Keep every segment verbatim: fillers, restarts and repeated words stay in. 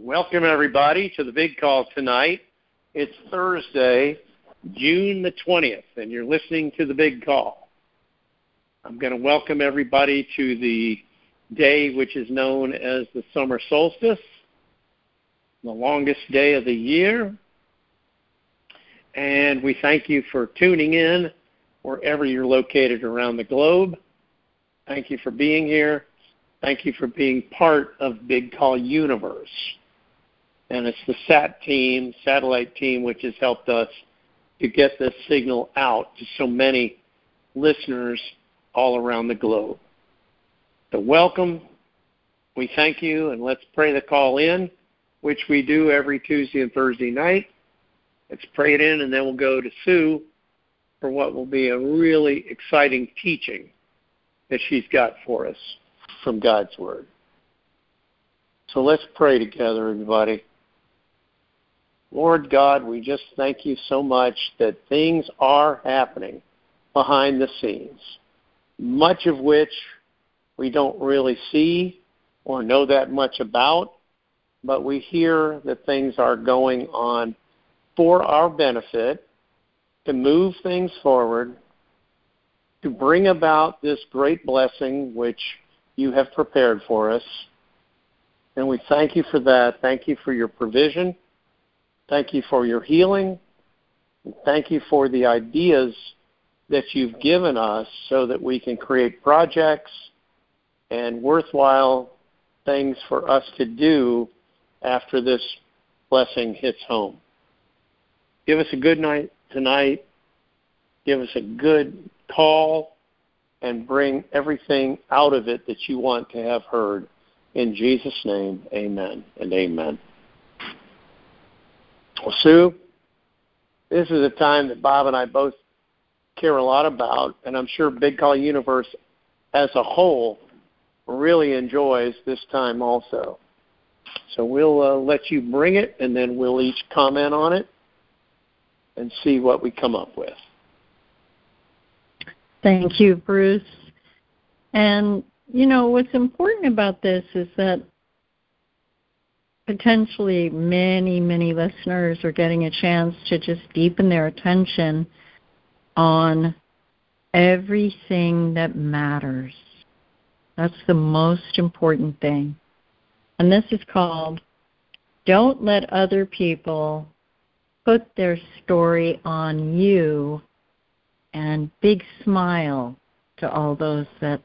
Welcome, everybody, to the big call tonight. It's Thursday, June the twentieth, and you're listening to the big call. I'm going to welcome everybody to the day which is known as the summer solstice, the longest day of the year. And we thank you for tuning in wherever you're located around the globe. Thank you for being here. Thank you for being part of Big Call Universe. And it's the S A T team, satellite team, which has helped us to get this signal out to so many listeners all around the globe. So welcome. We thank you, and let's pray the call in, which we do every Tuesday and Thursday night. Let's pray it in, and then we'll go to Sue for what will be a really exciting teaching that she's got for us from God's Word. So let's pray together, everybody. Lord God, we just thank you so much that things are happening behind the scenes, much of which we don't really see or know that much about, but we hear that things are going on for our benefit, to move things forward, to bring about this great blessing which you have prepared for us. And we thank you for that. Thank you for your provision. Thank you for your healing. And thank you for the ideas that you've given us so that we can create projects and worthwhile things for us to do after this blessing hits home. Give us a good night tonight. Give us a good call and bring everything out of it that you want to have heard. In Jesus' name, amen and amen. Well, Sue, this is a time that Bob and I both care a lot about, and I'm sure Big Call Universe as a whole really enjoys this time also. So we'll uh, let you bring it, and then we'll each comment on it and see what we come up with. Thank you, Bruce. And, you know, what's important about this is that potentially many, many listeners are getting a chance to just deepen their attention on everything that matters. That's the most important thing. And this is called Don't Let Other People Put Their Story on You, and big smile to all those that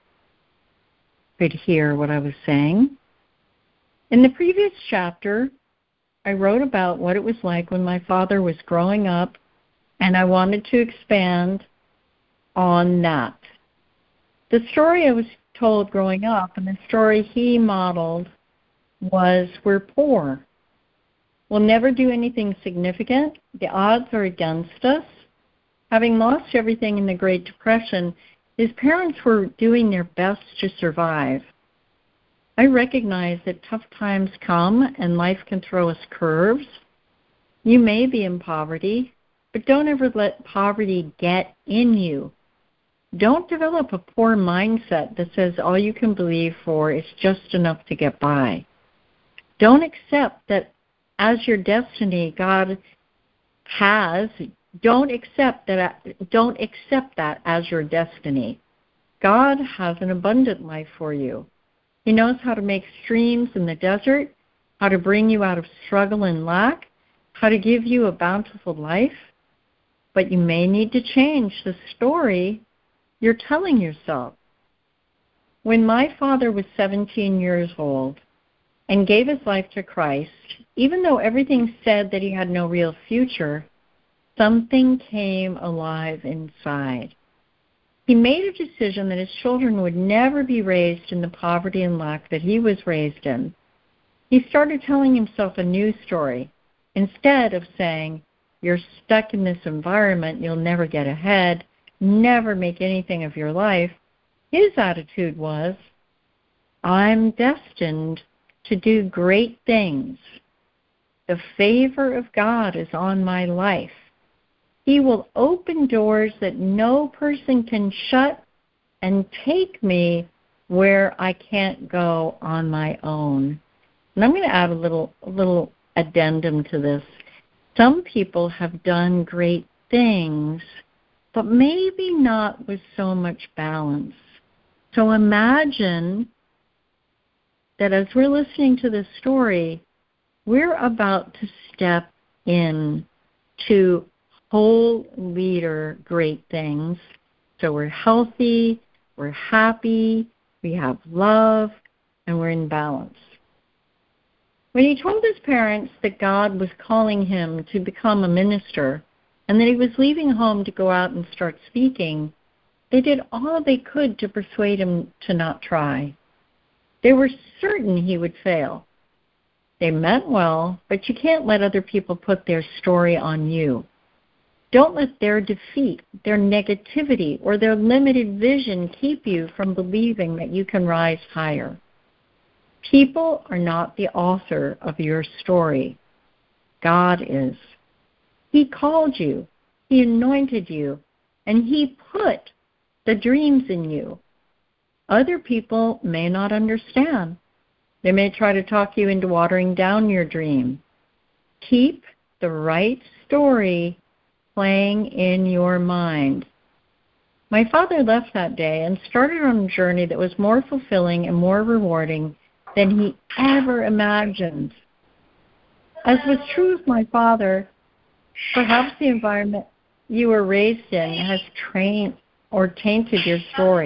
could hear what I was saying. In the previous chapter, I wrote about what it was like when my father was growing up, and I wanted to expand on that. The story I was told growing up and the story he modeled was we're poor. We'll never do anything significant. The odds are against us. Having lost everything in the Great Depression, his parents were doing their best to survive. I recognize that tough times come and life can throw us curves. You may be in poverty, but don't ever let poverty get in you. Don't develop a poor mindset that says all you can believe for is just enough to get by. Don't accept that as your destiny God has, don't accept that don't accept that as your destiny. God has an abundant life for you. He knows how to make streams in the desert, how to bring you out of struggle and lack, how to give you a bountiful life. But you may need to change the story you're telling yourself. When my father was seventeen years old and gave his life to Christ, even though everything said that he had no real future, something came alive inside. He made a decision that his children would never be raised in the poverty and lack that he was raised in. He started telling himself a new story. Instead of saying, you're stuck in this environment, you'll never get ahead, never make anything of your life, his attitude was, I'm destined to do great things. The favor of God is on my life. He will open doors that no person can shut and take me where I can't go on my own. And I'm going to add a little, a little addendum to this. Some people have done great things, but maybe not with so much balance. So imagine that as we're listening to this story, we're about to step in to whole leader great things. So we're healthy, we're happy, we have love, and we're in balance. When he told his parents that God was calling him to become a minister and that he was leaving home to go out and start speaking, they did all they could to persuade him to not try. They were certain he would fail. They meant well, but you can't let other people put their story on you. Don't let their defeat, their negativity, or their limited vision keep you from believing that you can rise higher. People are not the author of your story. God is. He called you, He anointed you, and He put the dreams in you. Other people may not understand. They may try to talk you into watering down your dream. Keep the right story playing in your mind. My father left that day and started on a journey that was more fulfilling and more rewarding than he ever imagined. As was true of my father, perhaps the environment you were raised in has trained or tainted your story.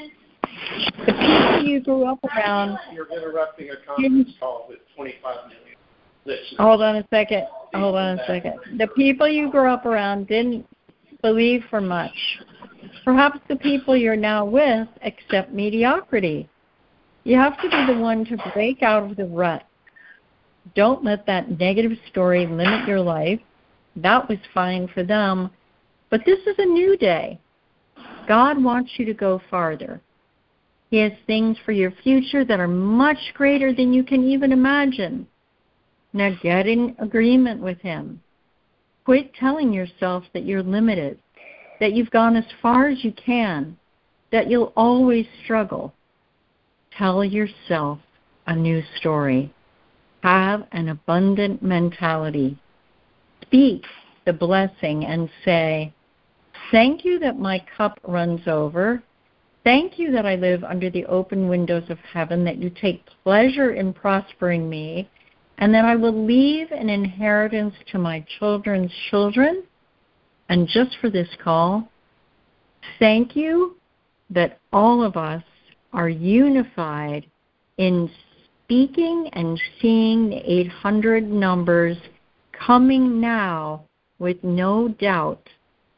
The people you grew up around... You're interrupting a conference call with twenty-five million listeners. Hold on a second. Hold on a second. The people you grew up around didn't believe for much. Perhaps the people you're now with accept mediocrity. You have to be the one to break out of the rut. Don't let that negative story limit your life. That was fine for them. But this is a new day. God wants you to go farther. He has things for your future that are much greater than you can even imagine. Now get in agreement with Him. Quit telling yourself that you're limited, that you've gone as far as you can, that you'll always struggle. Tell yourself a new story. Have an abundant mentality. Speak the blessing and say, "Thank you that my cup runs over. Thank you that I live under the open windows of heaven, that you take pleasure in prospering me, and that I will leave an inheritance to my children's children." And just for this call, thank you that all of us are unified in speaking and seeing the eight hundred numbers coming now with no doubt.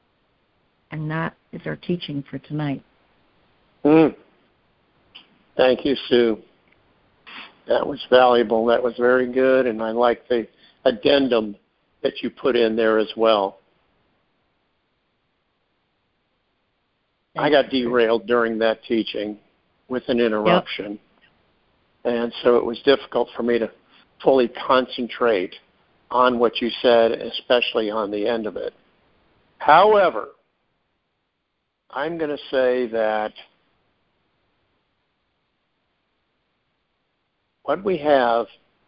And that is our teaching for tonight. Mm. Thank you, Sue. That was valuable. That was very good, and I like the addendum that you put in there as well. I got derailed during that teaching with an interruption, yep. And so it was difficult for me to fully concentrate on what you said, especially on the end of it. However, I'm going to say that what we have,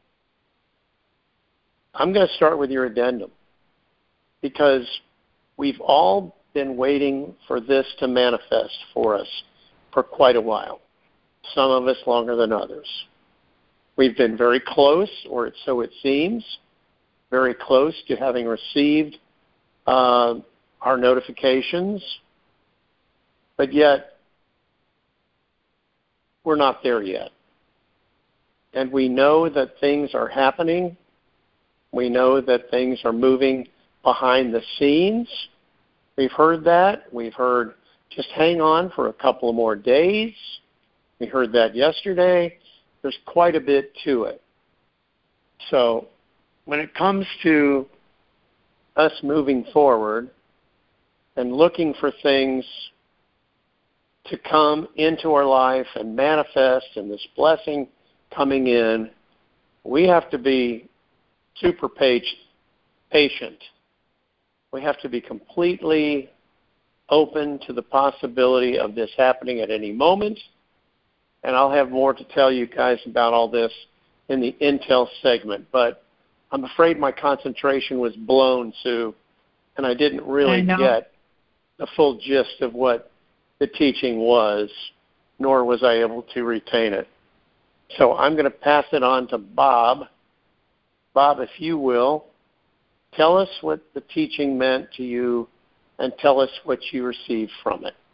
I'm going to start with your addendum, because we've all been waiting for this to manifest for us for quite a while, some of us longer than others. We've been very close, or so it seems, very close to having received uh, our notifications, but yet we're not there yet. And we know that things are happening. We know that things are moving behind the scenes. We've heard that. We've heard, just hang on for a couple of more days. We heard that yesterday. There's quite a bit to it. So when it comes to us moving forward and looking for things to come into our life and manifest, and this blessing coming in, we have to be super patient. We have to be completely open to the possibility of this happening at any moment. And I'll have more to tell you guys about all this in the Intel segment, but I'm afraid my concentration was blown, Sue, and I didn't really I get the full gist of what the teaching was, nor was I able to retain it. So I'm going to pass it on to Bob. Bob, if you will, tell us what the teaching meant to you and tell us what you received from it.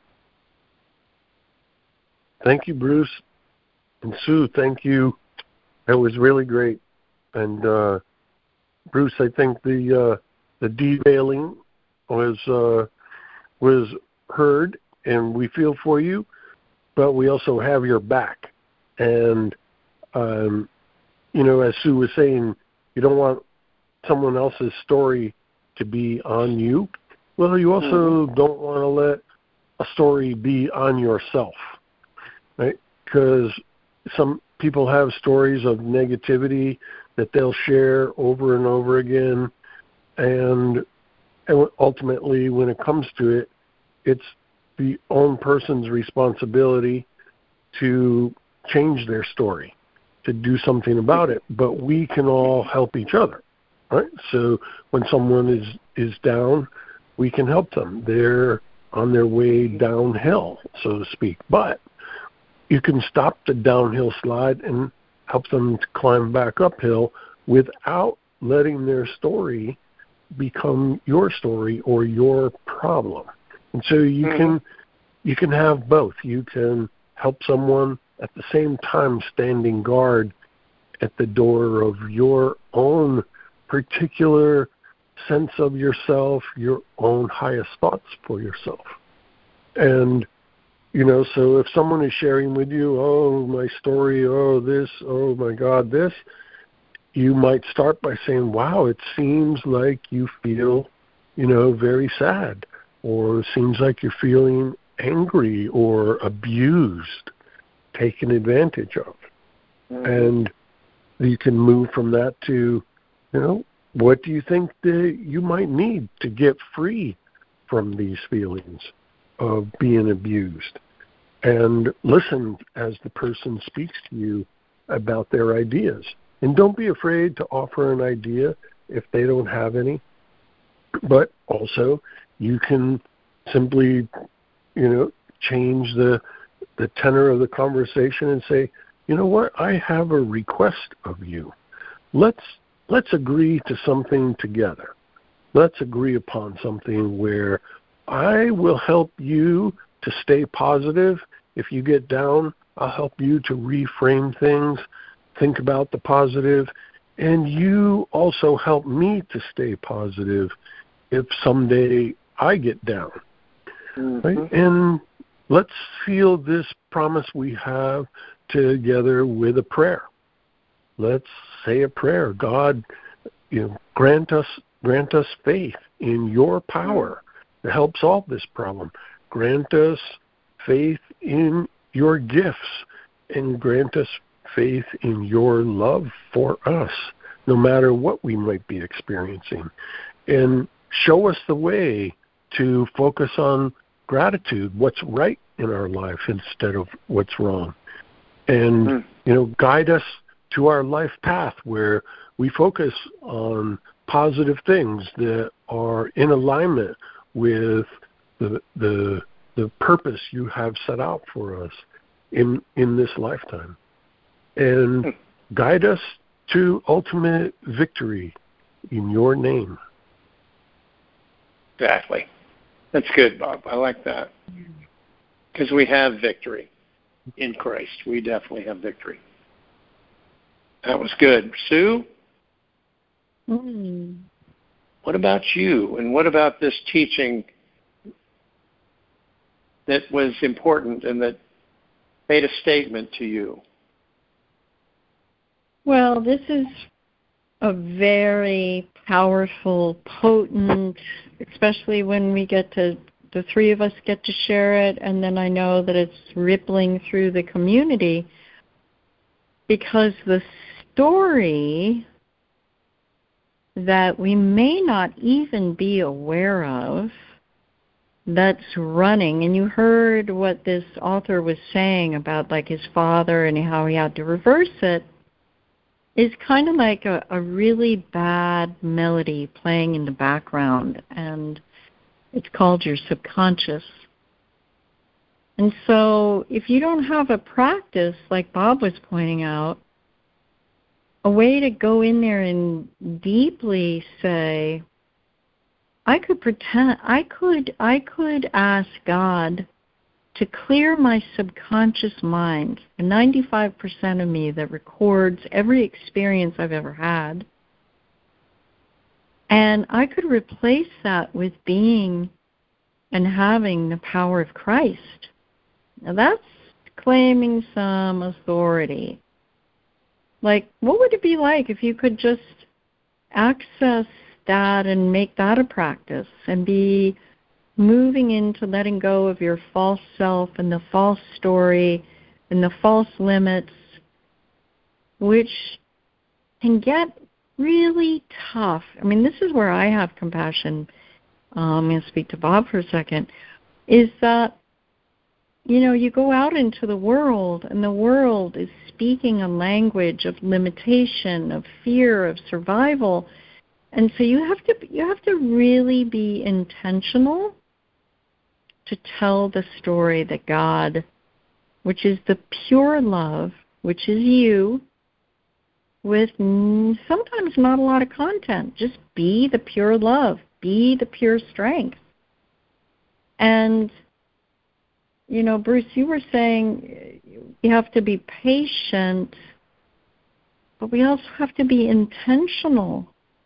Thank you, Bruce. And Sue, thank you. That was really great. And uh, Bruce, I think the uh, the derailing was uh, was heard, and we feel for you, but we also have your back. And um, you know, as Sue was saying, you don't want someone else's story to be on you. Well, you also mm-hmm. don't want to let a story be on yourself, right? Because some people have stories of negativity that they'll share over and over again, and, and ultimately, when it comes to it, it's the own person's responsibility to change their story, to do something about it. But we can all help each other, right? So when someone is, is down, we can help them. They're on their way downhill, so to speak. But you can stop the downhill slide and help them to climb back uphill without letting their story become your story or your problem. And so you mm-hmm. can you can have both. You can help someone at the same time standing guard at the door of your own particular sense of yourself, your own highest thoughts for yourself. And you know, so if someone is sharing with you, oh, my story, oh, this, oh, my God, this, you might start by saying, wow, it seems like you feel, you know, very sad, or it seems like you're feeling angry or abused, taken advantage of. Mm-hmm. And you can move from that to, you know, what do you think that you might need to get free from these feelings of being abused? And listen as the person speaks to you about their ideas. And don't be afraid to offer an idea if they don't have any. But also, you can simply, you know, change the the tenor of the conversation and say, you know what, I have a request of you. Let's let's agree to something together. Let's agree upon something where I will help you to stay positive. If you get down, I'll help you to reframe things, think about the positive, and you also help me to stay positive if someday I get down. Mm-hmm. Right? And let's seal this promise we have together with a prayer. Let's say a prayer. God, you know, grant us grant us faith in your power to help solve this problem. Grant us faith in your gifts, and grant us faith in your love for us, no matter what we might be experiencing. And show us the way to focus on gratitude, what's right in our life instead of what's wrong. And, mm. you know, guide us to our life path where we focus on positive things that are in alignment with the the the purpose you have set out for us in in this lifetime. And mm. guide us to ultimate victory in your name. Exactly. That's good, Bob. I like that. Because we have victory in Christ. We definitely have victory. That was good. Sue? Mm. What about you? And what about this teaching that was important and that made a statement to you? Well, this is a very powerful, potent, especially when we get to, the three of us get to share it, and then I know that it's rippling through the community, because the story that we may not even be aware of that's running, and you heard what this author was saying about like his father and how he had to reverse it, is kind of like a, a really bad melody playing in the background, and it's called your subconscious. And so if you don't have a practice, like Bob was pointing out, a way to go in there and deeply say, I could pretend, I could, I could ask God to clear my subconscious mind, the ninety-five percent of me that records every experience I've ever had. And I could replace that with being and having the power of Christ. Now that's claiming some authority. Like, what would it be like if you could just access that and make that a practice and be moving into letting go of your false self and the false story and the false limits, which can get really tough. I mean, this is where I have compassion. Um, I'm going to speak to Bob for a second, is that, you know, you go out into the world, and the world is speaking a language of limitation, of fear, of survival. And so you have to you have to really be intentional to tell the story that God, which is the pure love, which is you, with sometimes not a lot of content. Just be the pure love. Be the pure strength. And, you know, Bruce, you were saying you have to be patient, but we also have to be intentional.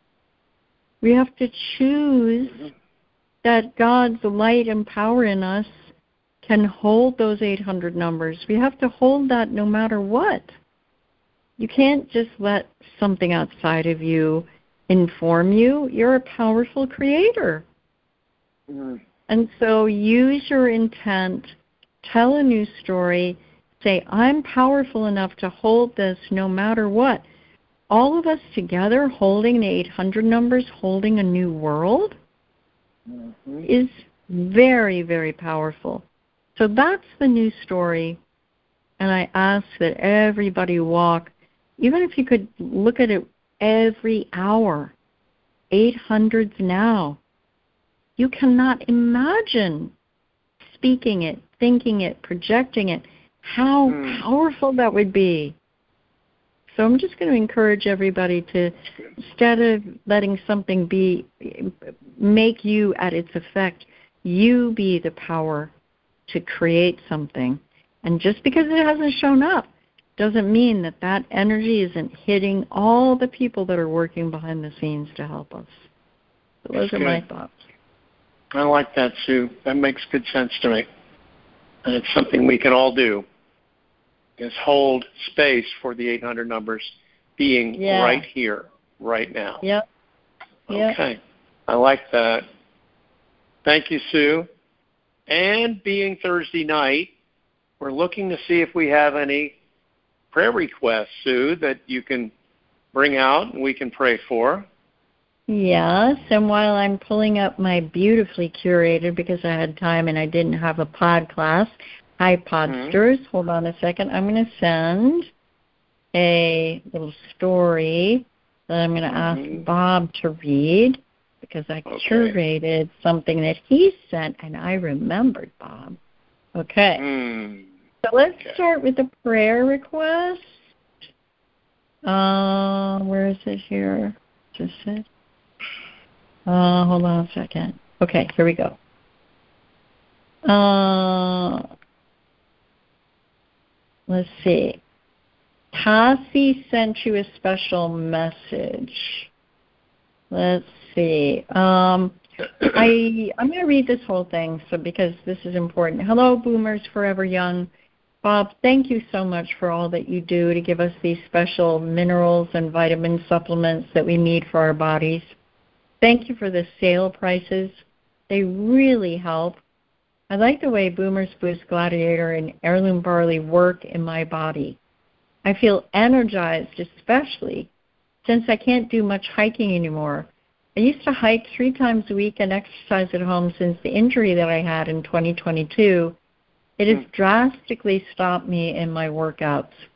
We have to choose that God's light and power in us can hold those eight hundred numbers. We have to hold that no matter what. You can't just let something outside of you inform you. You're a powerful creator. Mm. And so use your intent, tell a new story, say, I'm powerful enough to hold this no matter what. All of us together holding the eight hundred numbers, holding a new world, mm-hmm. is very, very powerful. So that's the new story. And I ask that everybody walk, even if you could look at it every hour, eight hundreds now. You cannot imagine speaking it, thinking it, projecting it, how mm. powerful that would be. So I'm just going to encourage everybody to, instead of letting something be, make you at its effect, you be the power to create something. And just because it hasn't shown up doesn't mean that that energy isn't hitting all the people that are working behind the scenes to help us. So those That's are good. My thoughts. I like that, Sue. That makes good sense to me. And it's something we can all do. Is hold space for the eight hundred numbers being yeah. right here, right now. Yep. yep. Okay. I like that. Thank you, Sue. And being Thursday night, we're looking to see if we have any prayer requests, Sue, that you can bring out and we can pray for. Yes, and while I'm pulling up my beautifully curated, because I had time and I didn't have a pod class, hi, Podsters. Mm-hmm. Hold on a second. I'm going to send a little story that I'm going to mm-hmm. ask Bob to read, because I okay. curated something that he sent, and I remembered, Bob. Okay. Mm. So let's okay. start with the prayer request. Uh, where is it here? Just it. Uh, hold on a second. Okay, here we go. Uh, let's see. Tassie sent you a special message. Let's see. Um, I, I'm going to read this whole thing so because this is important. Hello, Boomers Forever Young. Bob, thank you so much for all that you do to give us these special minerals and vitamin supplements that we need for our bodies. Thank you for the sale prices. They really help. I like the way Boomers Boost Gladiator and Heirloom Barley work in my body. I feel energized, especially since I can't do much hiking anymore. I used to hike three times a week and exercise at home since the injury that I had in twenty twenty-two. It has drastically stopped me in my workouts.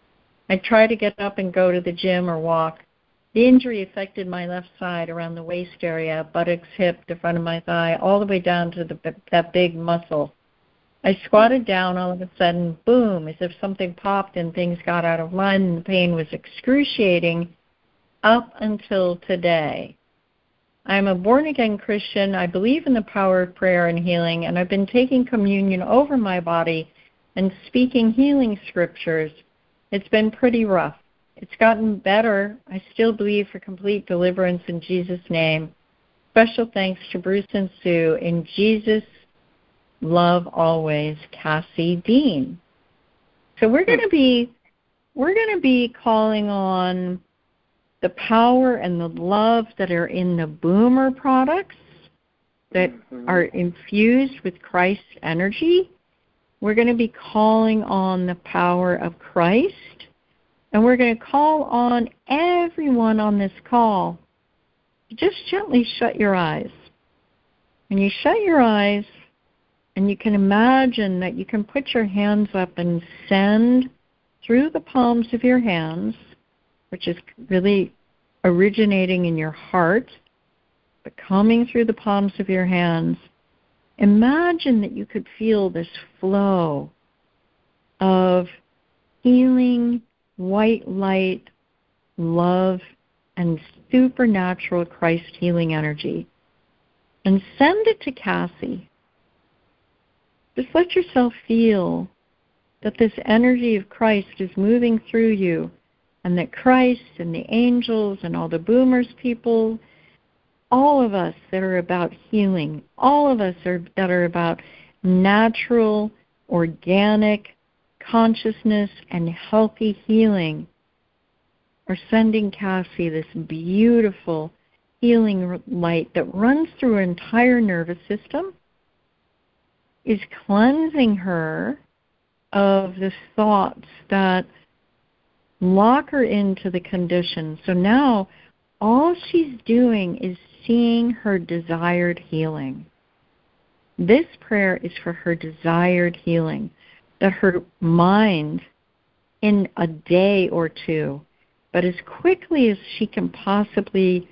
I try to get up and go to the gym or walk. The injury affected my left side around the waist area, buttocks, hip, the front of my thigh, all the way down to the, that big muscle. I squatted down, all of a sudden, boom, as if something popped and things got out of line, and the pain was excruciating up until today. I'm a born-again Christian. I believe in the power of prayer and healing, and I've been taking communion over my body and speaking healing scriptures. It's been pretty rough. It's gotten better. I still believe for complete deliverance in Jesus' name. Special thanks to Bruce and Sue. In Jesus' love always, Cassie Dean. So we're going to be we're going to be calling on the power and the love that are in the Boomer products that mm-hmm. are infused with Christ's energy. We're going to be calling on the power of Christ. And we're going to call on everyone on this call to just gently shut your eyes. When you shut your eyes, and you can imagine that you can put your hands up and send through the palms of your hands, which is really originating in your heart, but coming through the palms of your hands, imagine that you could feel this flow of healing, white light, love, and supernatural Christ healing energy. And send it to Cassie. Just let yourself feel that this energy of Christ is moving through you, and that Christ and the angels and all the Boomers people, all of us that are about healing, all of us are, that are about natural, organic consciousness and healthy healing, are sending Cassie this beautiful healing light that runs through her entire nervous system, is cleansing her of the thoughts that lock her into the condition. So now all she's doing is seeing her desired healing. This prayer is for her desired healing, that her mind in a day or two, but as quickly as she can possibly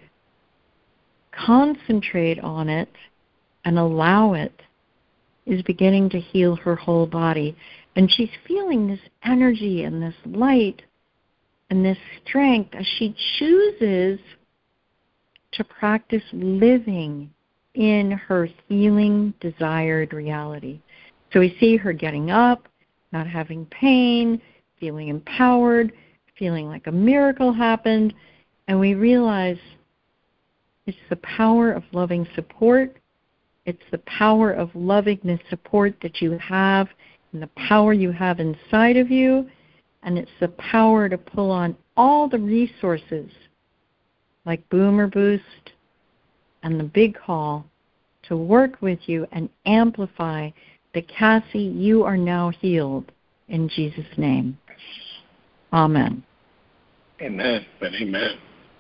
concentrate on it and allow it, is beginning to heal her whole body. And she's feeling this energy and this light and this strength as she chooses to practice living in her healing desired reality. So we see her getting up, not having pain, feeling empowered, feeling like a miracle happened, and we realize it's the power of loving support. It's the power of loving the support that you have and the power you have inside of you, and it's the power to pull on all the resources like Boomer Boost and the Big Call to work with you and amplify that, Cassie, you are now healed in Jesus' name. Amen. Amen and amen.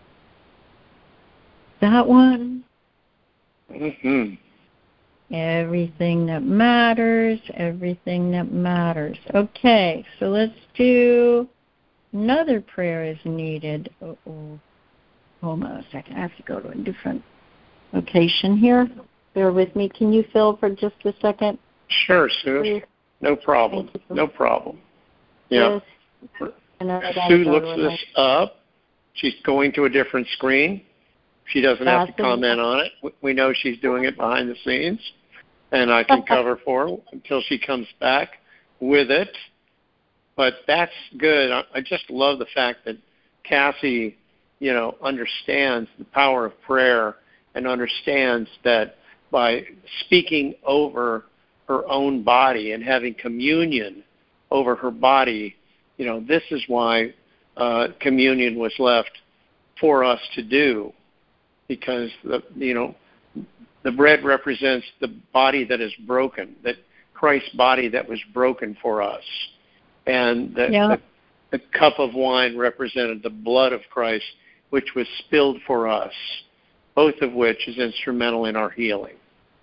That one. Mm-hmm. Everything that matters, everything that matters. Okay, so let's do another prayer is needed. Uh-oh. Hold on a second. I have to go to a different location here. Bear with me. Can you fill for just a second? Sure, Sue. Please? No problem. No problem. Yeah. Yes. Sue looks this up. She's going to a different screen. She doesn't have to comment on it. We know she's doing it behind the scenes, and I can cover for her until she comes back with it. But that's good. I just love the fact that Cassie, you know, understands the power of prayer and understands that by speaking over her own body and having communion over her body, you know, this is why uh, communion was left for us to do. Because, the, you know, the bread represents the body that is broken, that Christ's body that was broken for us. And the, yeah. the, the cup of wine represented the blood of Christ, which was spilled for us, both of which is instrumental in our healing.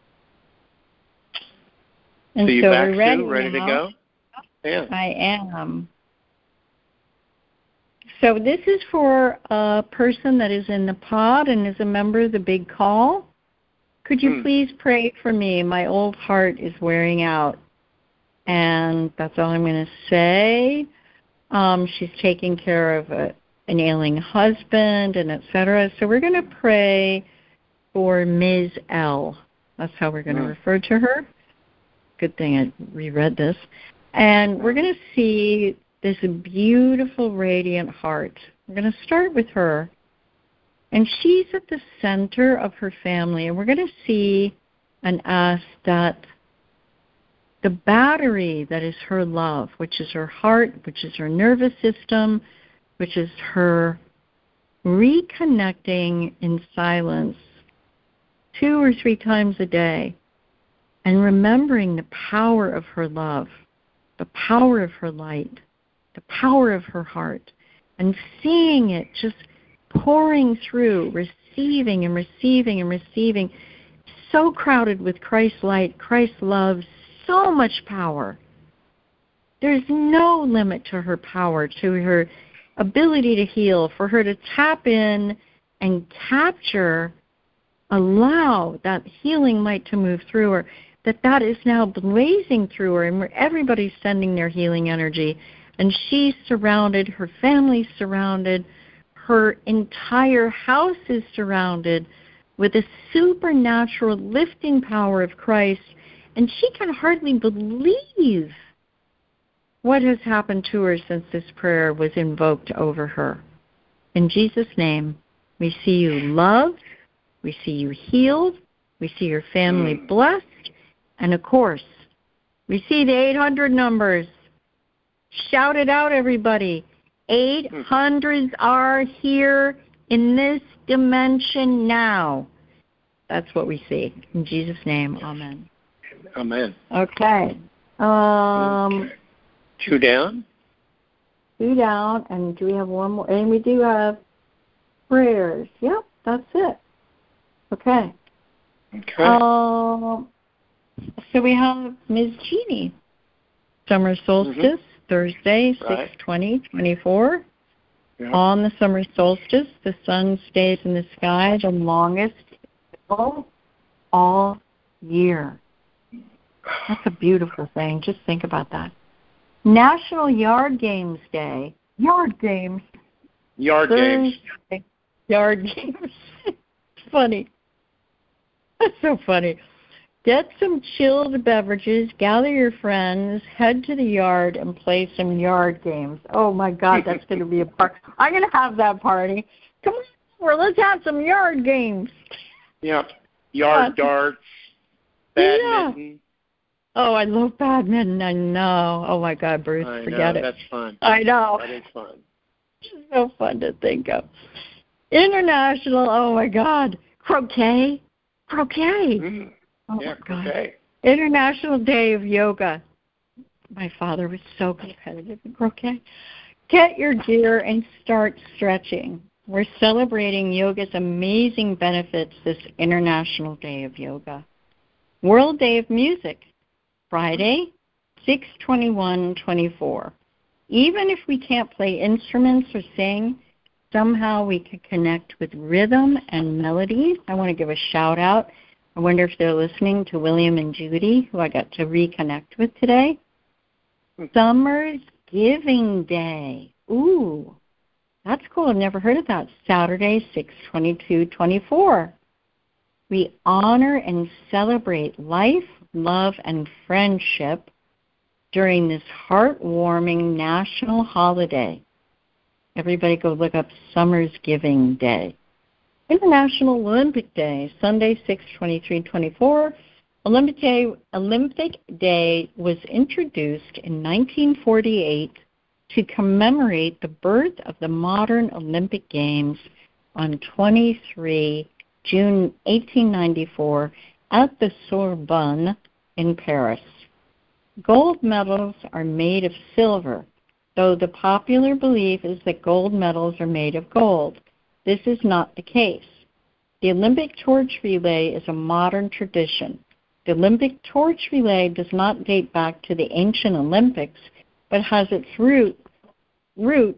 And so you so back, we're ready Sue? Ready now. to go? Yeah. I am. So this is for a person that is in the pod and is a member of the big call. Could you mm. please pray for me? My old heart is wearing out. And that's all I'm going to say. Um, she's taking care of a, an ailing husband and et cetera. So we're going to pray for Miz L. That's how we're going to mm. refer to her. Good thing I reread this. And we're going to see this beautiful, radiant heart. We're going to start with her. And she's at the center of her family. And we're going to see and ask that the battery that is her love, which is her heart, which is her nervous system, which is her reconnecting in silence two or three times a day and remembering the power of her love, the power of her light, the power of her heart, and seeing it just pouring through, receiving and receiving and receiving, so crowded with Christ's light, Christ's love, so much power. There's no limit to her power, to her ability to heal, for her to tap in and capture, allow that healing light to move through her, that that is now blazing through her, and where everybody's sending their healing energy, and she's surrounded, her family's surrounded, her entire house is surrounded with a supernatural lifting power of Christ, and she can hardly believe what has happened to her since this prayer was invoked over her. In Jesus' name, we see you loved, we see you healed, we see your family mm. blessed, and of course, we see the eight hundred numbers. Shout it out, everybody. eight hundreds are here in this dimension now. That's what we see. In Jesus' name, amen. Amen. Okay. Um, okay. Two down? Two down, and do we have one more? And we do have prayers. Yep, that's it. Okay. Okay. Um, so we have Miz Jeannie. Summer solstice, mm-hmm. Thursday, right. six twenty twenty-four. Yep. On the summer solstice, the sun stays in the sky the longest all year. That's a beautiful thing. Just think about that. National Yard Games Day. Yard games. Yard Thursday. games. Yard games. It's funny. That's so funny. Get some chilled beverages, gather your friends, head to the yard, and play some yard games. Oh, my God, that's going to be a part. I'm going to have that party. Come on over. Let's have some yard games. Yep. Yard uh, darts, badminton. Yeah. Oh, I love badminton. I know. Oh, my God, Bruce, I forget know. it. That's fun. I know. That is fun. It's so fun to think of. International, oh, my God, croquet. Croquet. Mm. Oh, yeah, my God. croquet. International Day of Yoga. My father was so competitive in croquet. Get your gear and start stretching. We're celebrating yoga's amazing benefits this International Day of Yoga. World Day of Music, Friday, six twenty-one twenty-four. Even if we can't play instruments or sing, somehow we can connect with rhythm and melody. I want to give a shout out. I wonder if they're listening to William and Judy, who I got to reconnect with today. Summer's Giving Day. Ooh, that's cool. I've never heard of that. Saturday, six twenty-two twenty-four. We honor and celebrate life, love, and friendship during this heartwarming national holiday. Everybody go look up Summer's Giving Day. International Olympic Day, Sunday, six twenty-three twenty-four. Olympic Day, Olympic Day was introduced in nineteen forty-eight to commemorate the birth of the modern Olympic Games on the twenty-third of June eighteen ninety-four at the Sorbonne in Paris. Gold medals are made of silver, though the popular belief is that gold medals are made of gold. This is not the case. The Olympic torch relay is a modern tradition. The Olympic torch relay does not date back to the ancient Olympics, but has its root, root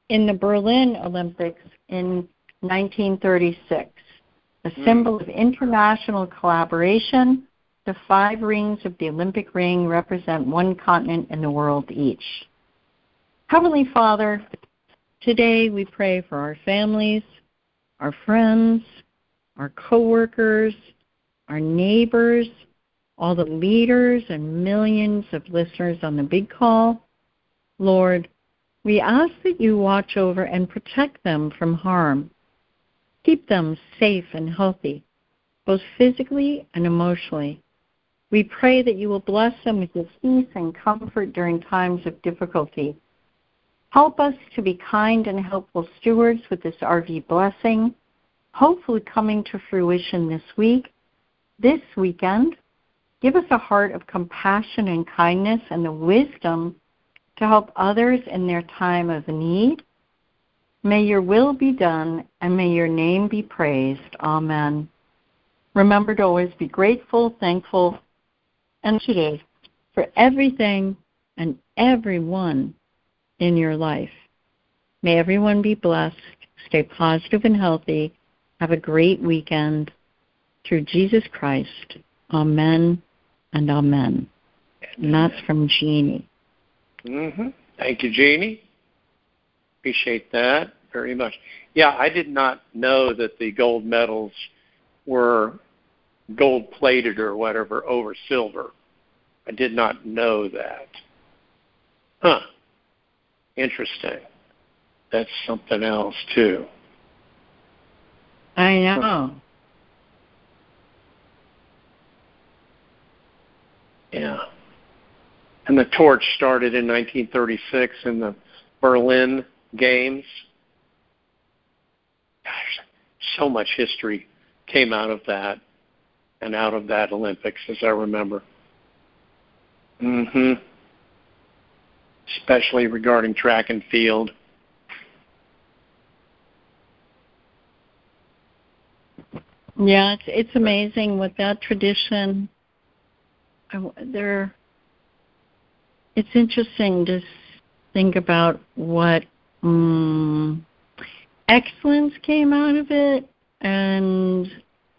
in the Berlin Olympics in nineteen thirty-six. A symbol of international collaboration, the five rings of the Olympic ring represent one continent in the world each. Heavenly Father, today we pray for our families, our friends, our co-workers, our neighbors, all the leaders and millions of listeners on the big call. Lord, we ask that you watch over and protect them from harm. Keep them safe and healthy, both physically and emotionally. We pray that you will bless them with your peace and comfort during times of difficulty. Help us to be kind and helpful stewards with this R V blessing, hopefully coming to fruition this week, this weekend. Give us a heart of compassion and kindness and the wisdom to help others in their time of need. May your will be done, and may your name be praised. Amen. Remember to always be grateful, thankful, and today for everything and everyone in your life. May everyone be blessed, stay positive and healthy, have a great weekend. Through Jesus Christ, amen and amen. And that's from Jeannie. Mm-hmm. Thank you, Jeannie. Appreciate that very much. Yeah, I did not know that the gold medals were gold-plated or whatever over silver. I did not know that. Huh. Interesting. That's something else, too. I know. Yeah. And the torch started in nineteen thirty-six in the Berlin Games. Gosh, so much history came out of that and out of that Olympics, as I remember. Mm-hmm. Especially regarding track and field. Yeah, it's it's amazing what that tradition. There, it's interesting to think about what um, excellence came out of it, and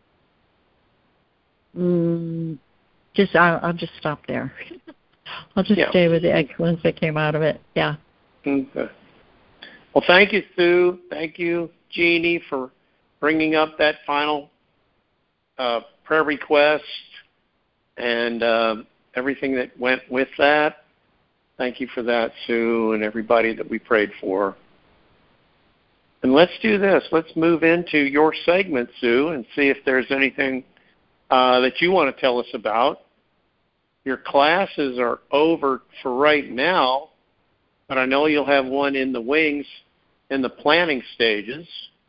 um, just I'll, I'll just stop there. I'll just yeah. stay with the excellence that came out of it. Yeah. Okay. Well, thank you, Sue. Thank you, Jeannie, for bringing up that final uh, prayer request and uh, everything that went with that. Thank you for that, Sue, and everybody that we prayed for. And let's do this. Let's move into your segment, Sue, and see if there's anything uh, that you want to tell us about. Your classes are over for right now, but I know you'll have one in the wings in the planning stages.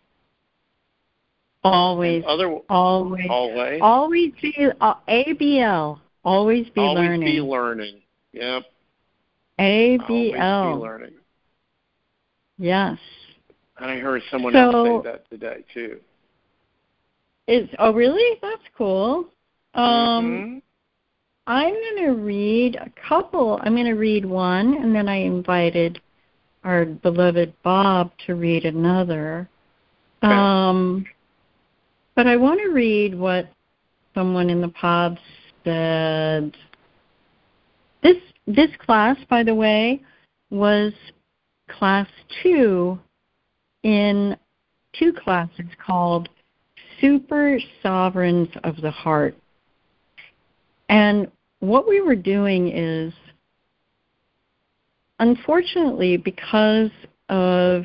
Always, other, always, always, always be uh, A B L. Always be always learning. Always be learning. Yep. A B L. Always be learning. Yes. And I heard someone so, else say that today too. Is oh really? That's cool. Um, mm-hmm. I'm going to read a couple. I'm going to read one, and then I invited our beloved Bob to read another. Okay. Um, but I want to read what someone in the pod said. This this class, by the way, was class two in two classes called Super Sovereigns of the Heart. And what we were doing is, unfortunately, because of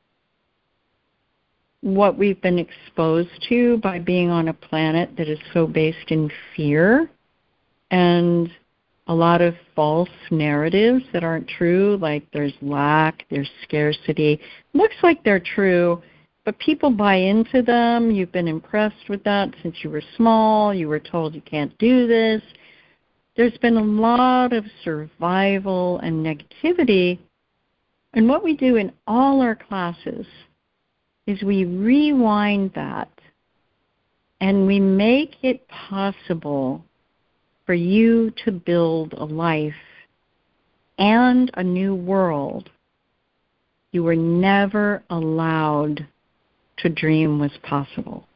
what we've been exposed to by being on a planet that is so based in fear and a lot of false narratives that aren't true, like there's lack, there's scarcity. Looks like they're true, but people buy into them. You've been impressed with that since you were small. You were told you can't do this. There's been a lot of survival and negativity. And what we do in all our classes is we rewind that and we make it possible for you to build a life and a new world you were never allowed to dream was possible.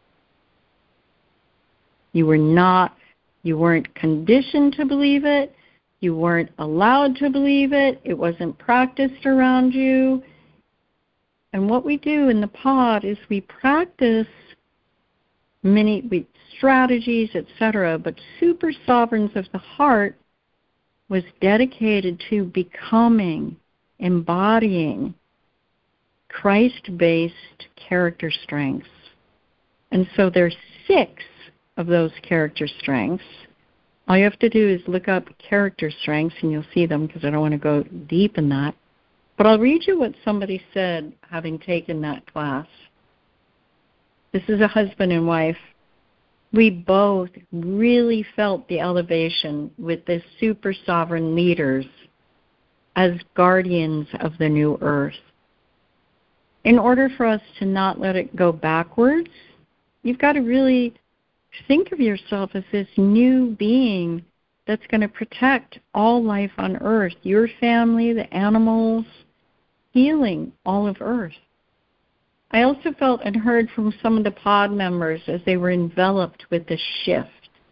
You were not, you weren't conditioned to believe it. You weren't allowed to believe it. It wasn't practiced around you. And what we do in the pod is we practice many we, strategies, et cetera, but Super Sovereigns of the Heart was dedicated to becoming, embodying Christ-based character strengths. And so there's six of those character strengths. All you have to do is look up character strengths, and you'll see them, because I don't want to go deep in that. But I'll read you what somebody said having taken that class. This is a husband and wife. We both really felt the elevation with the super sovereign leaders as guardians of the new earth. In order for us to not let it go backwards, you've got to really think of yourself as this new being that's going to protect all life on earth, your family, the animals, healing all of earth. I also felt and heard from some of the pod members as they were enveloped with the shift.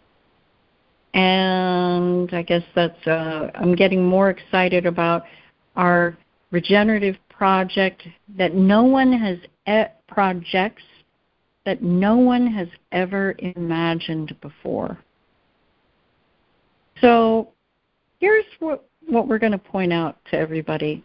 And I guess that's, uh, I'm getting more excited about our regenerative project that no one has, e- projects that no one has ever imagined before. So here's what, what we're going to point out to everybody.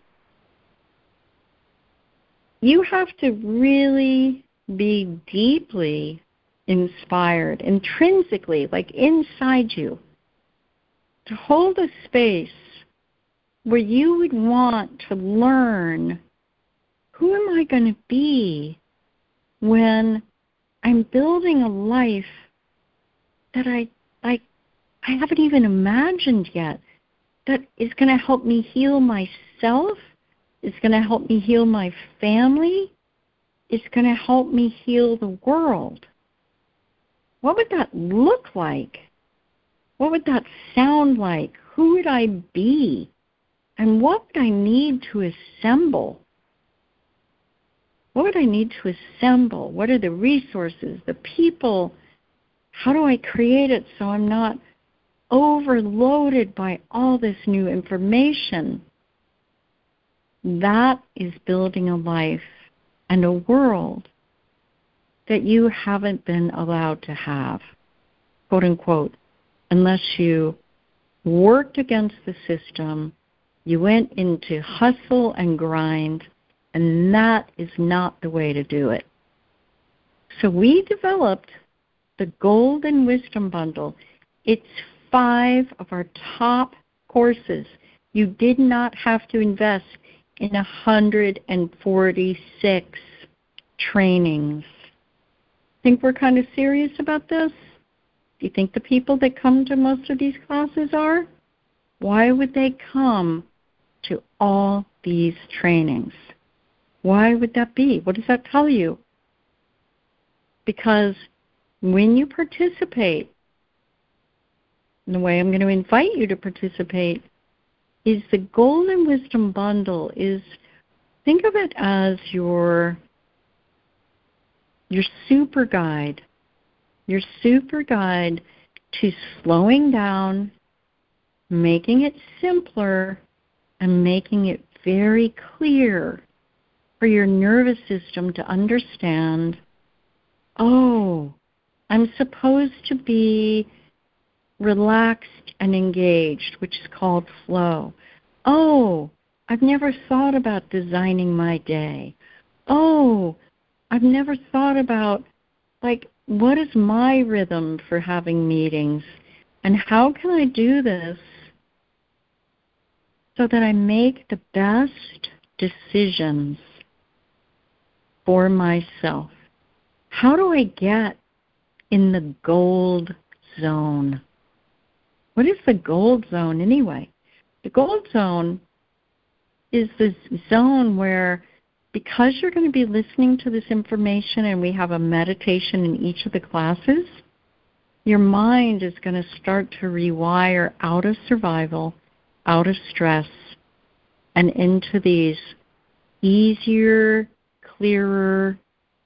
You have to really be deeply inspired, intrinsically, like inside you, to hold a space where you would want to learn, who am I going to be when I'm building a life that I, I, I haven't even imagined yet, that is going to help me heal myself, it's going to help me heal my family, it's going to help me heal the world. What would that look like? What would that sound like? Who would I be? And what would I need to assemble? What would I need to assemble? What are the resources, the people? How do I create it so I'm not overloaded by all this new information? That is building a life and a world that you haven't been allowed to have, quote unquote, unless you worked against the system, you went into hustle and grind, and that is not the way to do it. So we developed the Golden Wisdom Bundle. It's five of our top courses. You did not have to invest in one hundred forty-six trainings. Think we're kind of serious about this? Do you think the people that come to most of these classes are? Why would they come to all these trainings? Why would that be? What does that tell you? Because when you participate, and the way I'm going to invite you to participate is the Golden Wisdom Bundle is, think of it as your, your super guide, your super guide to slowing down, making it simpler, and making it very clear for your nervous system to understand, oh, I'm supposed to be relaxed and engaged, which is called flow. Oh, I've never thought about designing my day. Oh, I've never thought about, like, what is my rhythm for having meetings? And how can I do this so that I make the best decisions for myself? How do I get in the gold zone? What is the gold zone anyway? The gold zone is this zone where, because you're going to be listening to this information and we have a meditation in each of the classes, your mind is going to start to rewire out of survival, out of stress, and into these easier, clearer,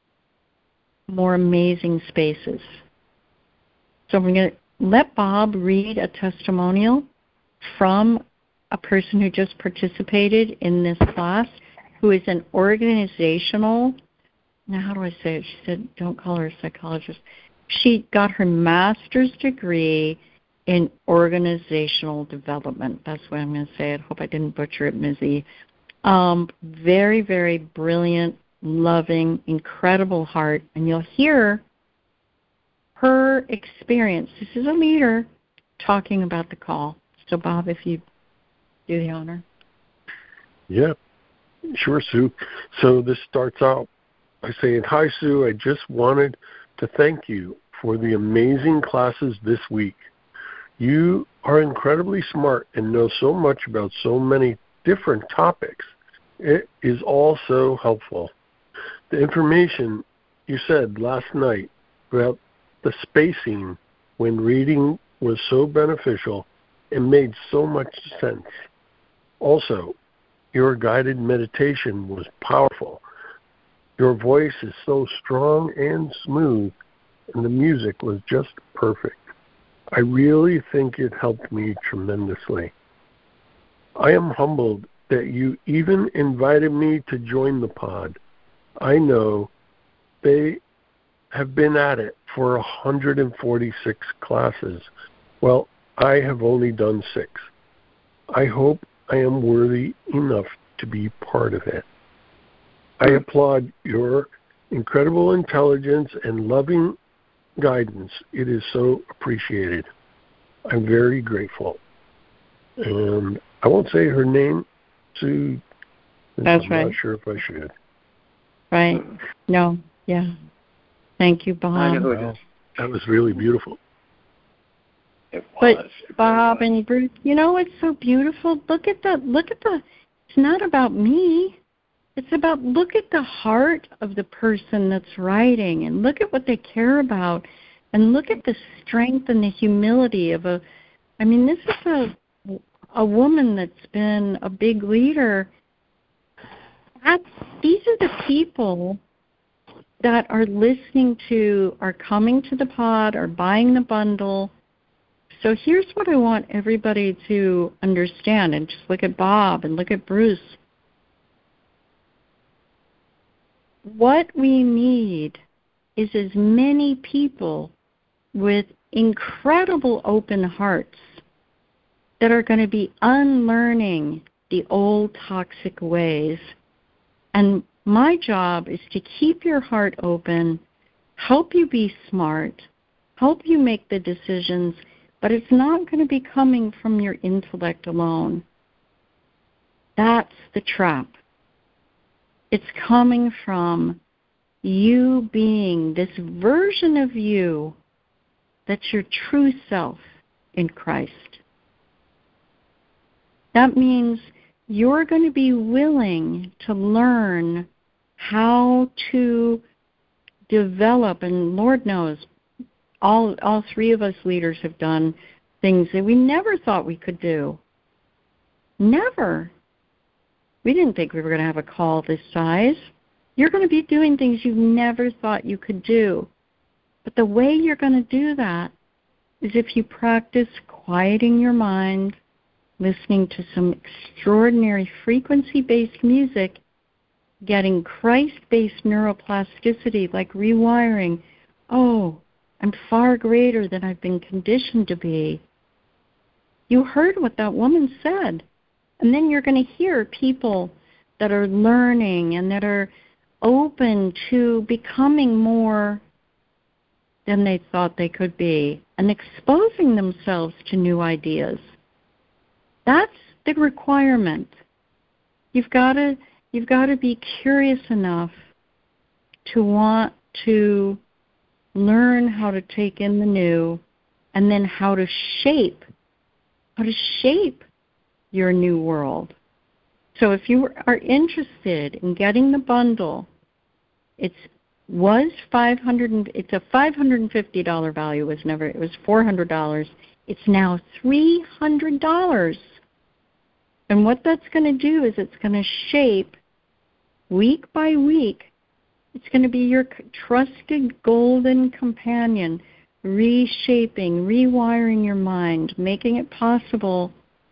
more amazing spaces. So I'm going to let Bob read a testimonial from a person who just participated in this class, who is an organizational, now how do I say it? She said, don't call her a psychologist. She got her master's degree in organizational development. That's what I'm going to say. I hope I didn't butcher it, Mizzy. Um, very, very brilliant, loving, incredible heart. And you'll hear her experience. This is a leader talking about the call. So, Bob, if you do the honor. Yeah, sure, Sue. So this starts out by saying, hi, Sue. I just wanted to thank you for the amazing classes this week. You are incredibly smart and know so much about so many different topics. It is all so helpful. The information you said last night about the spacing when reading was so beneficial and made so much sense. Also, your guided meditation was powerful. Your voice is so strong and smooth, and the music was just perfect. I really think it helped me tremendously. I am humbled that you even invited me to join the pod. I know they have been at it for one hundred forty-six classes. Well, I have only done six. I hope I am worthy enough to be part of it. I applaud your incredible intelligence and loving guidance. It is so appreciated. I'm very grateful. And I won't say her name, Sue. That's I'm right. not sure if I should. Right. No. Yeah. Thank you, Bob. I know who it Wow. is. That was really beautiful. It But was. It Bob really was. and Bruce, you know what's so beautiful? Look at the look at the it's not about me. It's about look at the heart of the person that's writing and look at what they care about and look at the strength and the humility of a I mean, this is a a woman that's been a big leader. That's, these are the people that are listening to, are coming to the pod, are buying the bundle. So here's what I want everybody to understand, and just look at Bob and look at Bruce. What we need is as many people with incredible open hearts that are going to be unlearning the old toxic ways. And my job is to keep your heart open, help you be smart, help you make the decisions, but it's not going to be coming from your intellect alone. That's the trap. It's coming from you being this version of you that's your true self in Christ. That means you're going to be willing to learn how to develop, and Lord knows, all all three of us leaders have done things that we never thought we could do. Never. We didn't think we were going to have a call this size. You're going to be doing things you never thought you could do. But the way you're going to do that is if you practice quieting your mind, listening to some extraordinary frequency-based music, getting Christ-based neuroplasticity, like rewiring. Oh, I'm far greater than I've been conditioned to be. You heard what that woman said. And then you're going to hear people that are learning and that are open to becoming more than they thought they could be and exposing themselves to new ideas. That's the requirement. You've got to you've got to be curious enough to want to learn how to take in the new and then how to shape how to shape your new world. So if you are interested in getting the bundle, it's was five hundred it's a five hundred fifty dollars value. It was never it was four hundred dollars. It's now three hundred dollars. And what that's going to do is it's going to shape week by week, it's going to be your trusted golden companion, reshaping, rewiring your mind, making it possible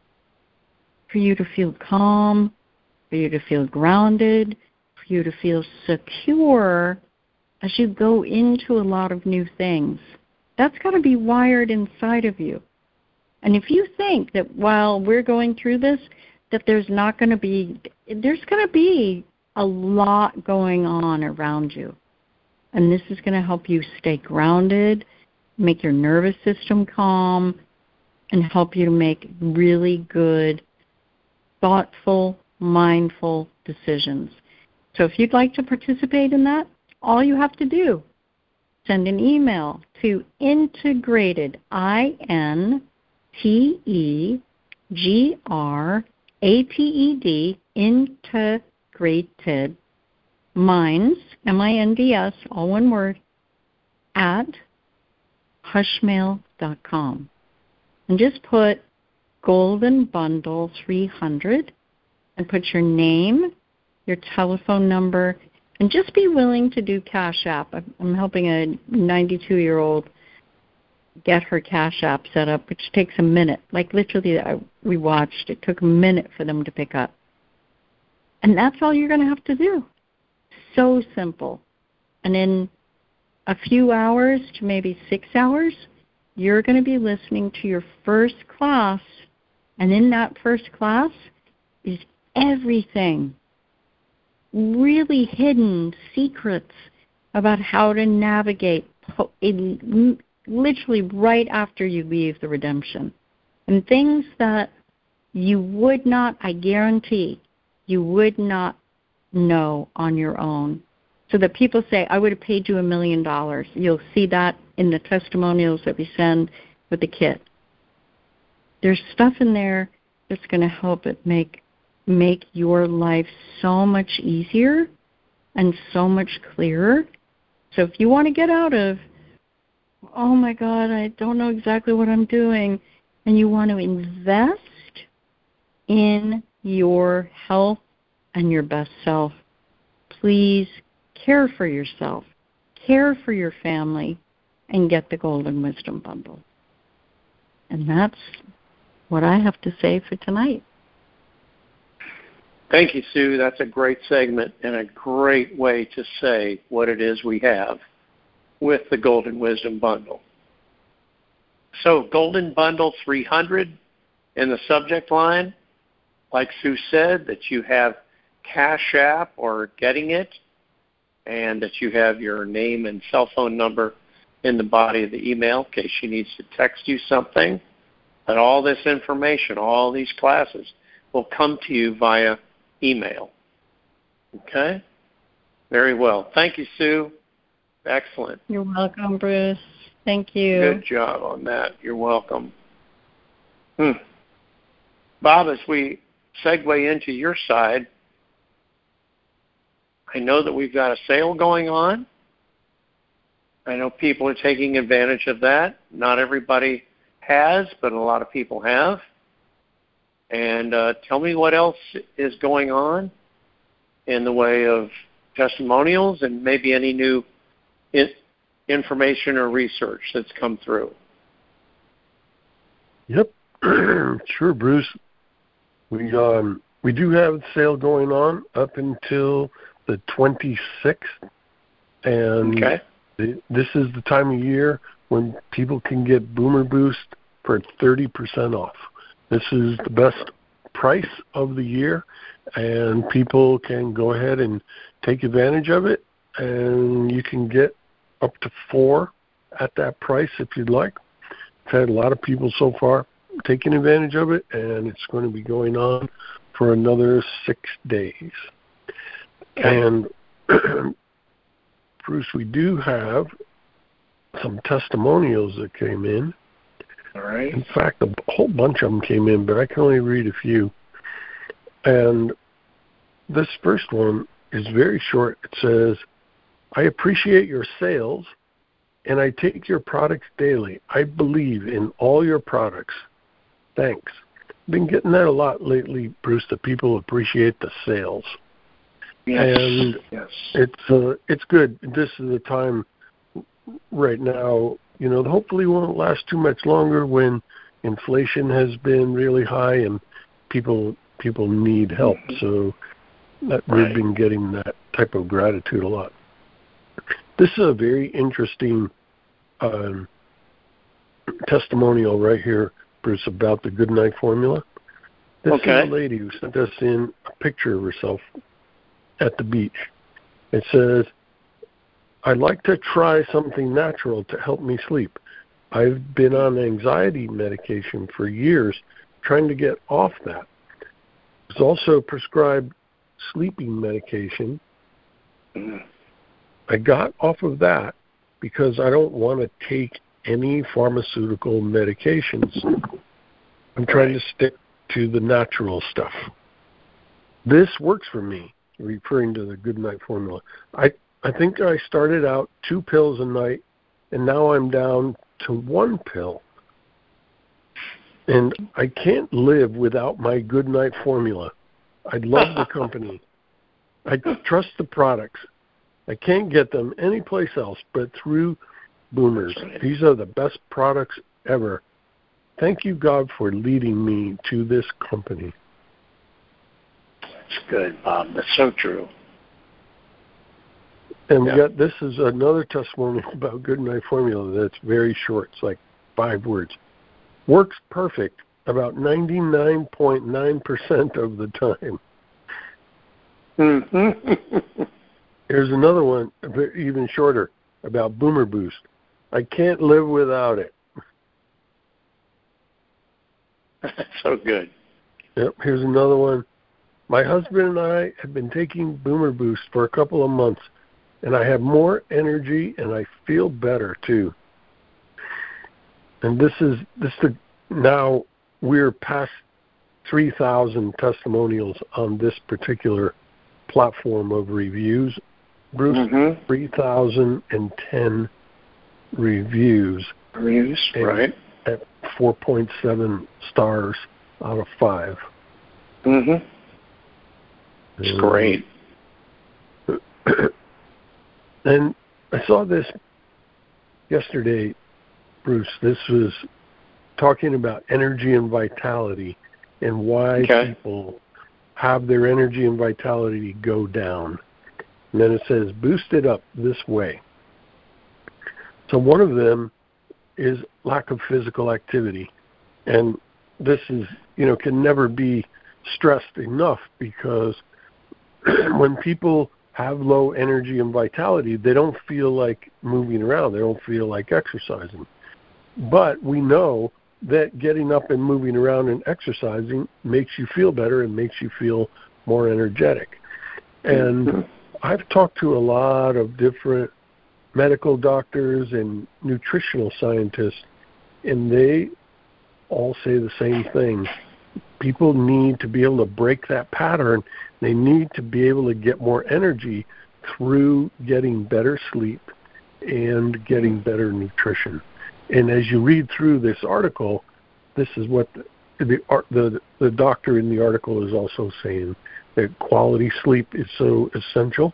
for you to feel calm, for you to feel grounded, for you to feel secure as you go into a lot of new things. That's got to be wired inside of you. And if you think that while we're going through this, that there's not going to be, there's going to be a lot going on around you. And this is going to help you stay grounded, make your nervous system calm, and help you to make really good, thoughtful, mindful decisions. So if you'd like to participate in that, all you have to do, send an email to integrated, I N T E G R A T E D, integrated minds, M I N D S, all one word, at hushmail dot com. And just put Golden Bundle three hundred and put your name, your telephone number, and just be willing to do Cash App. I'm helping a ninety-two-year-old get her Cash App set up, which takes a minute. Like literally, I, we watched. It took a minute for them to pick up. And that's all you're going to have to do. So simple. And in a few hours to maybe six hours, you're going to be listening to your first class. And in that first class is everything, really hidden secrets about how to navigate in, literally right after you leave the redemption. And things that you would not, I guarantee, you would not know on your own. So that people say, I would have paid you a million dollars. You'll see that in the testimonials that we send with the kit. There's stuff in there that's going to help it make make your life so much easier and so much clearer. So if you want to get out of, oh my God, I don't know exactly what I'm doing, and you want to invest in your health and your best self, please care for yourself, care for your family, and get the Golden Wisdom Bundle. And that's what I have to say for tonight. Thank you, Sue. That's a great segment and a great way to say what it is we have with the Golden Wisdom Bundle. So Golden Bundle three hundred in the subject line, like Sue said, that you have Cash App or getting it, and that you have your name and cell phone number in the body of the email in case she needs to text you something. But all this information, all these classes, will come to you via email. Okay? Very well. Thank you, Sue. Excellent. You're welcome, Bruce. Thank you. Good job on that. You're welcome. Hmm. Bob, as we segue into your side, I know that we've got a sale going on. I know people are taking advantage of that. Not everybody has, but a lot of people have. And uh, tell me what else is going on in the way of testimonials and maybe any new in- information or research that's come through. Yep, sure, Bruce. We um we do have a sale going on up until the twenty-sixth, and okay. the, this is the time of year when people can get Boomer Boost for thirty percent off. This is the best price of the year, and people can go ahead and take advantage of it, and you can get up to four at that price if you'd like. I've had a lot of people so far taking advantage of it, and it's going to be going on for another six days. Okay. And Bruce, we do have some testimonials that came in. All right. In fact, a whole bunch of them came in, but I can only read a few. And this first one is very short. It says, I appreciate your sales, and I take your products daily. I believe in all your products. Thanks. Been getting that a lot lately, Bruce, that people appreciate the sales. Yes. And yes. it's uh, it's good. This is the time right now, you know, hopefully won't last too much longer when inflation has been really high and people people need help. Mm-hmm. So that right. we've been getting that type of gratitude a lot. This is a very interesting um, testimonial right here, Bruce, about the Goodnight Formula. This okay. is a lady who sent us in a picture of herself at the beach. It says, I'd like to try something natural to help me sleep. I've been on anxiety medication for years, trying to get off that. I was also prescribed sleeping medication. Mm. I got off of that because I don't want to take any pharmaceutical medications. I'm trying to stick to the natural stuff. This works for me, referring to the Goodnight Formula. I, I think I started out two pills a night, and now I'm down to one pill. And I can't live without my Goodnight Formula. I love the company. I trust the products. I can't get them anyplace else but through Boomers. These are the best products ever. Thank you, God, for leading me to this company. That's good, Bob. That's so true. And yeah. yet this is another testimony about Goodnight Formula that's very short. It's like five words. Works perfect about ninety-nine point nine percent of the time. Mm-hmm. Here's another one, even shorter, about Boomer Boost. I can't live without it. That's so good. Yep. Here's another one. My husband and I have been taking Boomer Boost for a couple of months, and I have more energy, and I feel better too. And this is this the now we're past three thousand testimonials on this particular platform of reviews. Bruce, mm-hmm. three thousand ten reviews. Reviews, right. At four point seven stars out of five. Mm-hmm. It's um, great. And I saw this yesterday, Bruce. This was talking about energy and vitality and why okay. people have their energy and vitality go down. And then it says, boost it up this way. So one of them is lack of physical activity. And this is, you know, can never be stressed enough, because when people have low energy and vitality, they don't feel like moving around. They don't feel like exercising. But we know that getting up and moving around and exercising makes you feel better and makes you feel more energetic. And mm-hmm. I've talked to a lot of different medical doctors and nutritional scientists, and they all say the same thing. People need to be able to break that pattern. They need to be able to get more energy through getting better sleep and getting better nutrition. And as you read through this article, this is what the the, the, the doctor in the article is also saying, that quality sleep is so essential,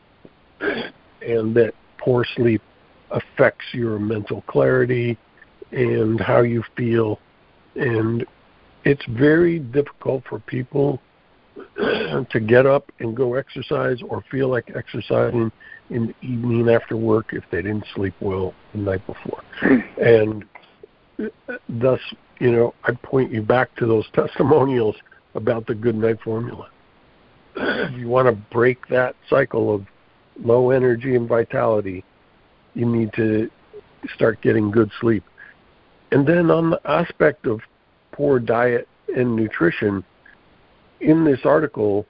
and that poor sleep affects your mental clarity and how you feel. And it's very difficult for people to get up and go exercise or feel like exercising in the evening after work if they didn't sleep well the night before. And thus, you know, I point you back to those testimonials about the Goodnight Formula. If you want to break that cycle of low energy and vitality, you need to start getting good sleep. And then on the aspect of poor diet and nutrition, in this article,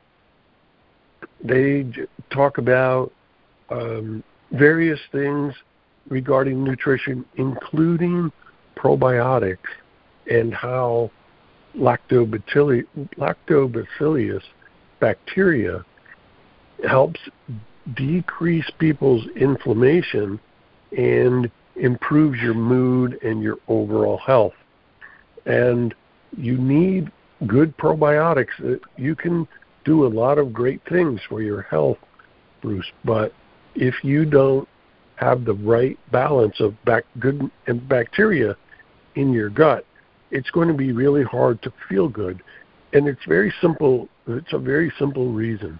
they talk about um, various things regarding nutrition, including probiotics and how lactobacillus, lactobacillus bacteria helps decrease people's inflammation and improves your mood and your overall health. And you need good probiotics. You can do a lot of great things for your health, Bruce, but if you don't have the right balance of bac- good and bacteria in your gut, it's going to be really hard to feel good. And it's very simple. It's a very simple reason.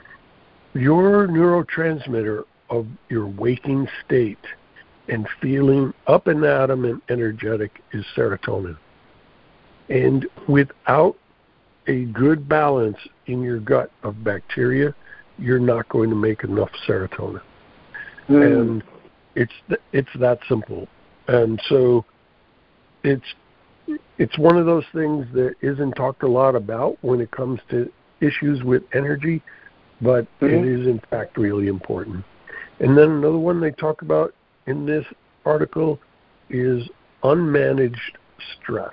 Your neurotransmitter of your waking state and feeling up and atom and energetic is serotonin. And without a good balance in your gut of bacteria, you're not going to make enough serotonin. Mm. And it's th- it's that simple. And so it's it's one of those things that isn't talked a lot about when it comes to issues with energy, but mm-hmm. it is in fact really important. And then another one they talk about in this article is unmanaged stress.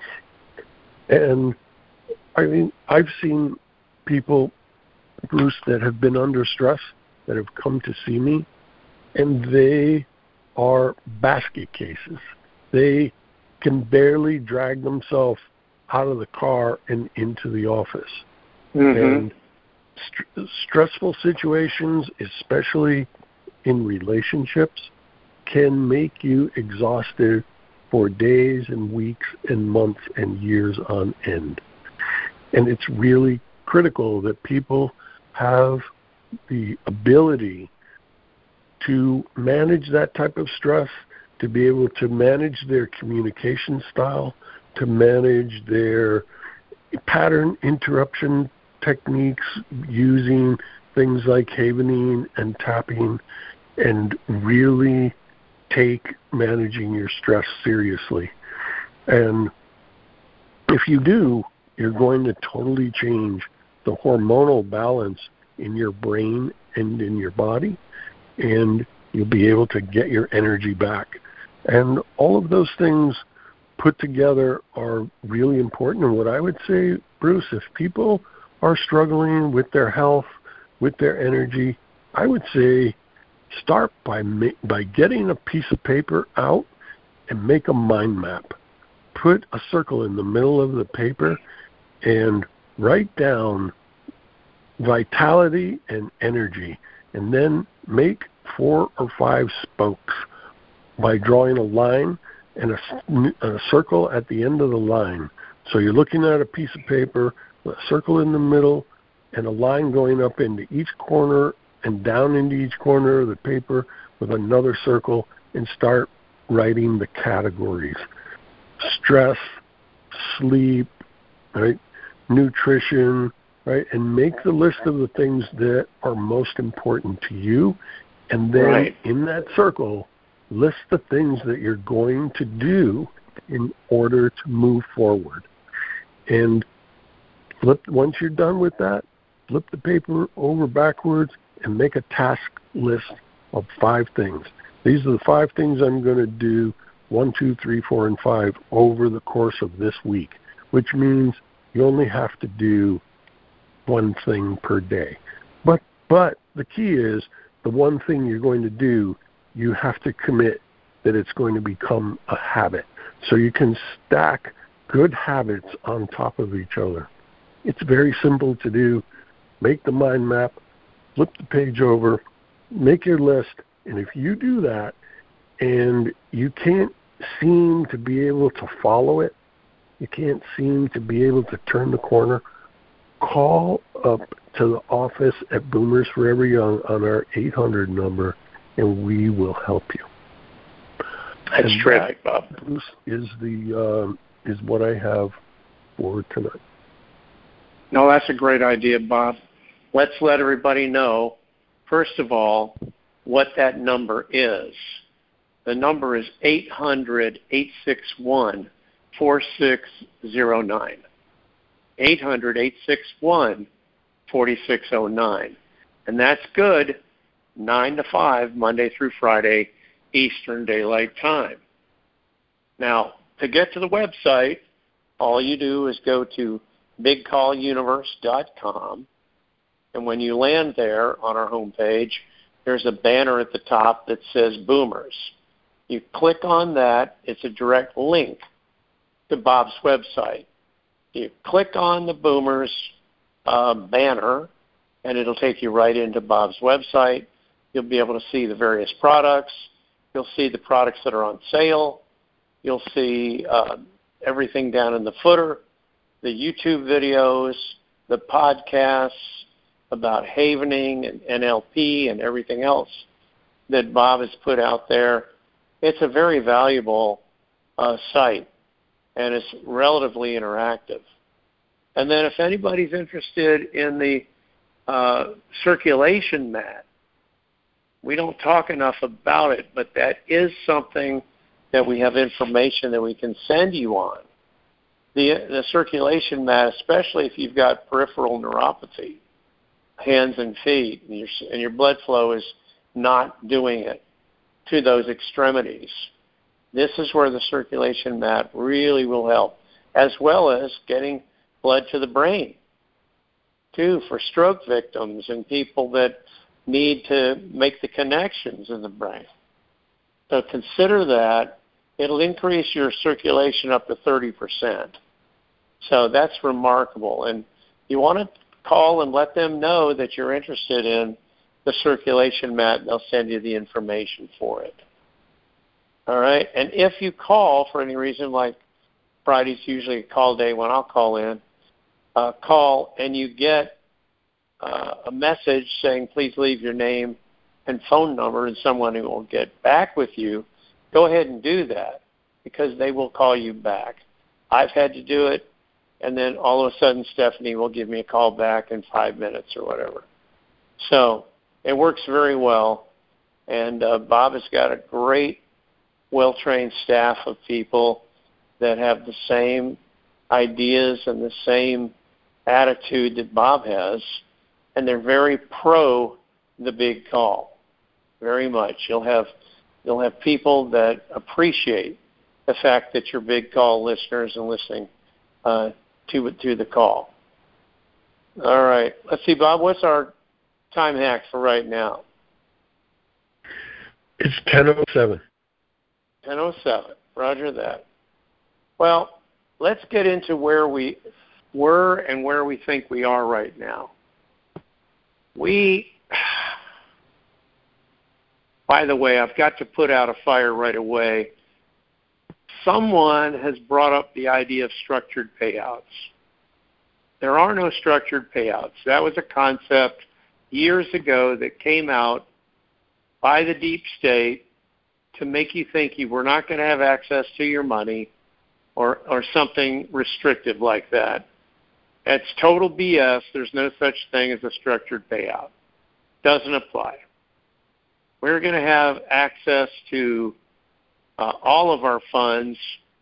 And I mean, I've seen people, Bruce, that have been under stress that have come to see me, and they are basket cases. They can barely drag themselves out of the car and into the office. Mm-hmm. And st- stressful situations, especially in relationships, can make you exhausted for days and weeks and months and years on end. And it's really critical that people have the ability to manage that type of stress, to be able to manage their communication style, to manage their pattern interruption techniques using things like havening and tapping, and really take managing your stress seriously. And if you do, you're going to totally change the hormonal balance in your brain and in your body, and you'll be able to get your energy back. And all of those things put together are really important. And what I would say, Bruce, if people are struggling with their health, with their energy, I would say start by ma- by getting a piece of paper out and make a mind map. Put a circle in the middle of the paper and write down vitality and energy, and then make four or five spokes by drawing a line and a, a circle at the end of the line. So you're looking at a piece of paper, a circle in the middle, and a line going up into each corner and down into each corner of the paper with another circle, and start writing the categories. Stress, sleep, right? Nutrition, right? And make the list of the things that are most important to you. And then right. in that circle, list the things that you're going to do in order to move forward. And flip, once you're done with that, flip the paper over backwards and make a task list of five things. These are the five things I'm going to do, one, two, three, four, and five, over the course of this week, which means you only have to do one thing per day. But but the key is the one thing you're going to do, you have to commit that it's going to become a habit. So you can stack good habits on top of each other. It's very simple to do. Make the mind map, flip the page over, make your list, and if you do that and you can't seem to be able to follow it, you can't seem to be able to turn the corner, call up to the office at Boomers Forever Young on our eight hundred number, and we will help you. That's and terrific, that, Bob. Bruce, is the um, is what I have for tonight. No, that's a great idea, Bob. Let's let everybody know, first of all, what that number is. The number is eight hundred, eight six one, four six zero nine. eight hundred, eight six one, four six zero nine. And that's good, nine to five, Monday through Friday, Eastern Daylight Time. Now, to get to the website, all you do is go to big call universe dot com. And when you land there on our homepage, there's a banner at the top that says Boomers. You click on that. It's a direct link to Bob's website. You click on the Boomers uh, banner, and it'll take you right into Bob's website. You'll be able to see the various products. You'll see the products that are on sale. You'll see uh, everything down in the footer, the YouTube videos, the podcasts about havening and N L P and everything else that Bob has put out there. It's a very valuable uh, site, and it's relatively interactive. And then if anybody's interested in the uh, circulation mat, we don't talk enough about it, but that is something that we have information that we can send you on. The, the circulation mat, especially if you've got peripheral neuropathy, hands and feet, and your, and your blood flow is not doing it to those extremities. This is where the circulation mat really will help, as well as getting blood to the brain, too, for stroke victims and people that need to make the connections in the brain. So consider that. It'll increase your circulation up to thirty percent. So that's remarkable. And you want to call and let them know that you're interested in the circulation mat, and they'll send you the information for it. All right? And if you call for any reason, like Friday's usually a call day when I'll call in, uh, call and you get uh, a message saying, please leave your name and phone number, and someone who will get back with you, go ahead and do that, because they will call you back. I've had to do it, and then all of a sudden Stephanie will give me a call back in five minutes or whatever. So it works very well, and uh, Bob has got a great, well-trained staff of people that have the same ideas and the same attitude that Bob has, and they're very pro the big call, very much. You'll have you'll have people that appreciate the fact that you're big call listeners and listening uh, to to the call. All right, let's see, Bob. What's our time hack for right now? It's ten oh seven. ten oh seven. Roger that. Well, let's get into where we were and where we think we are right now. We, by the way, I've got to put out a fire right away. Someone has brought up the idea of structured payouts. There are no structured payouts. That was a concept years ago that came out by the deep state to make you think you were not going to have access to your money or, or something restrictive like that. That's total B S. There's no such thing as a structured payout. Doesn't apply. We're going to have access to uh, all of our funds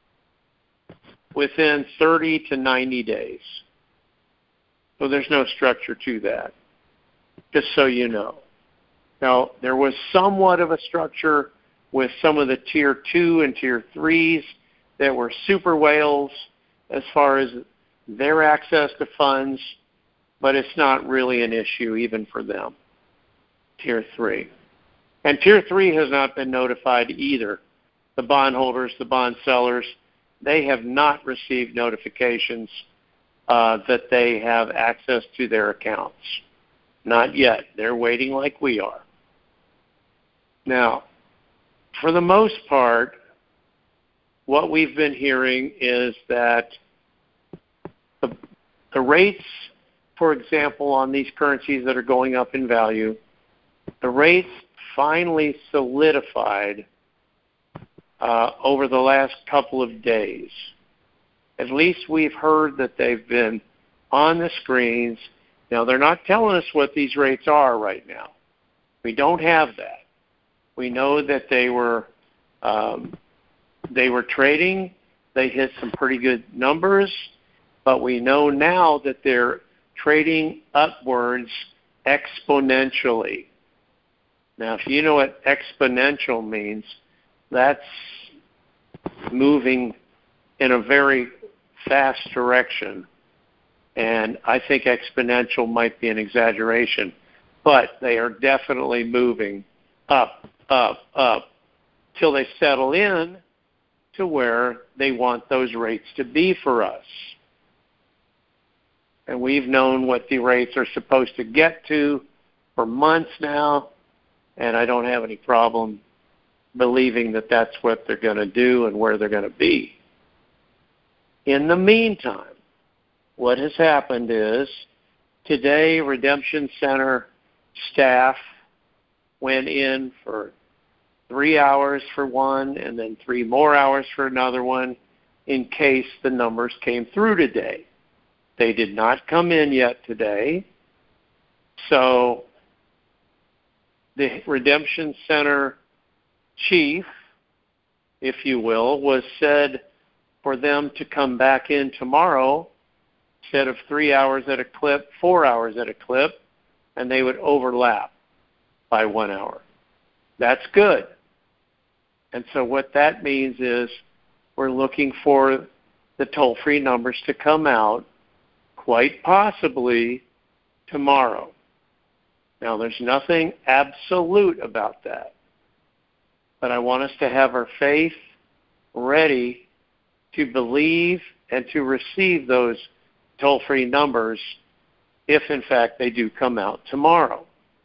within thirty to ninety days. So there's no structure to that, just so you know. Now, there was somewhat of a structure with some of the tier two and tier threes that were super whales as far as their access to funds, but it's not really an issue even for them, tier three. And tier three has not been notified either. The bondholders, the bond sellers, they have not received notifications uh, that they have access to their accounts. Not yet. They're waiting like we are. Now, for the most part, what we've been hearing is that the, the rates, for example, on these currencies that are going up in value, the rates finally solidified uh, over the last couple of days. At least we've heard that they've been on the screens. Now, they're not telling us what these rates are right now. We don't have that. We know that they were um, they were trading. They hit some pretty good numbers, but we know now that they're trading upwards exponentially. Now, if you know what exponential means, that's moving in a very fast direction. And I think exponential might be an exaggeration, but they are definitely moving up, up, up, till they settle in to where they want those rates to be for us. And we've known what the rates are supposed to get to for months now, and I don't have any problem believing that that's what they're going to do and where they're going to be. In the meantime, what has happened is today Redemption Center staff went in for three hours for one and then three more hours for another one in case the numbers came through today. They did not come in yet today. So the Redemption Center chief, if you will, was said for them to come back in tomorrow instead of three hours at a clip, four hours at a clip, and they would overlap by one hour. That's good. And so what that means is we're looking for the toll-free numbers to come out quite possibly tomorrow. Now, there's nothing absolute about that, but I want us to have our faith ready to believe and to receive those toll-free numbers if, in fact, they do come out tomorrow.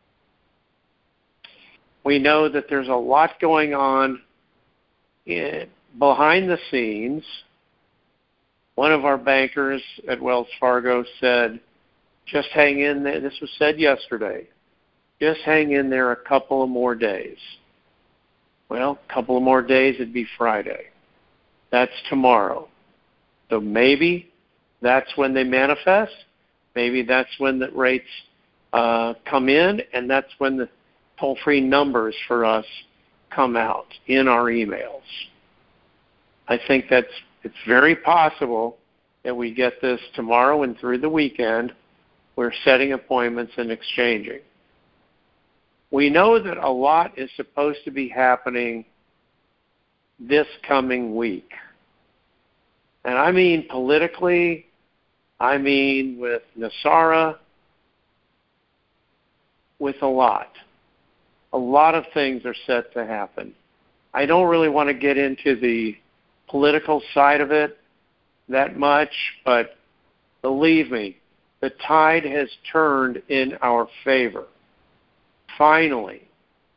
We know that there's a lot going on in, behind the scenes. One of our bankers at Wells Fargo said, just hang in there. This was said yesterday. Just hang in there a couple of more days. Well, a couple of more days, it'd be Friday. That's tomorrow. So maybe that's when they manifest. Maybe that's when the rates uh, come in, and that's when the toll-free numbers for us come out in our emails. I think that's it's very possible that we get this tomorrow and through the weekend. We're setting appointments and exchanging. We know that a lot is supposed to be happening this coming week. And I mean politically, I mean with NESARA, with a lot. A lot of things are set to happen. I don't really want to get into the political side of it that much, but believe me, the tide has turned in our favor. Finally,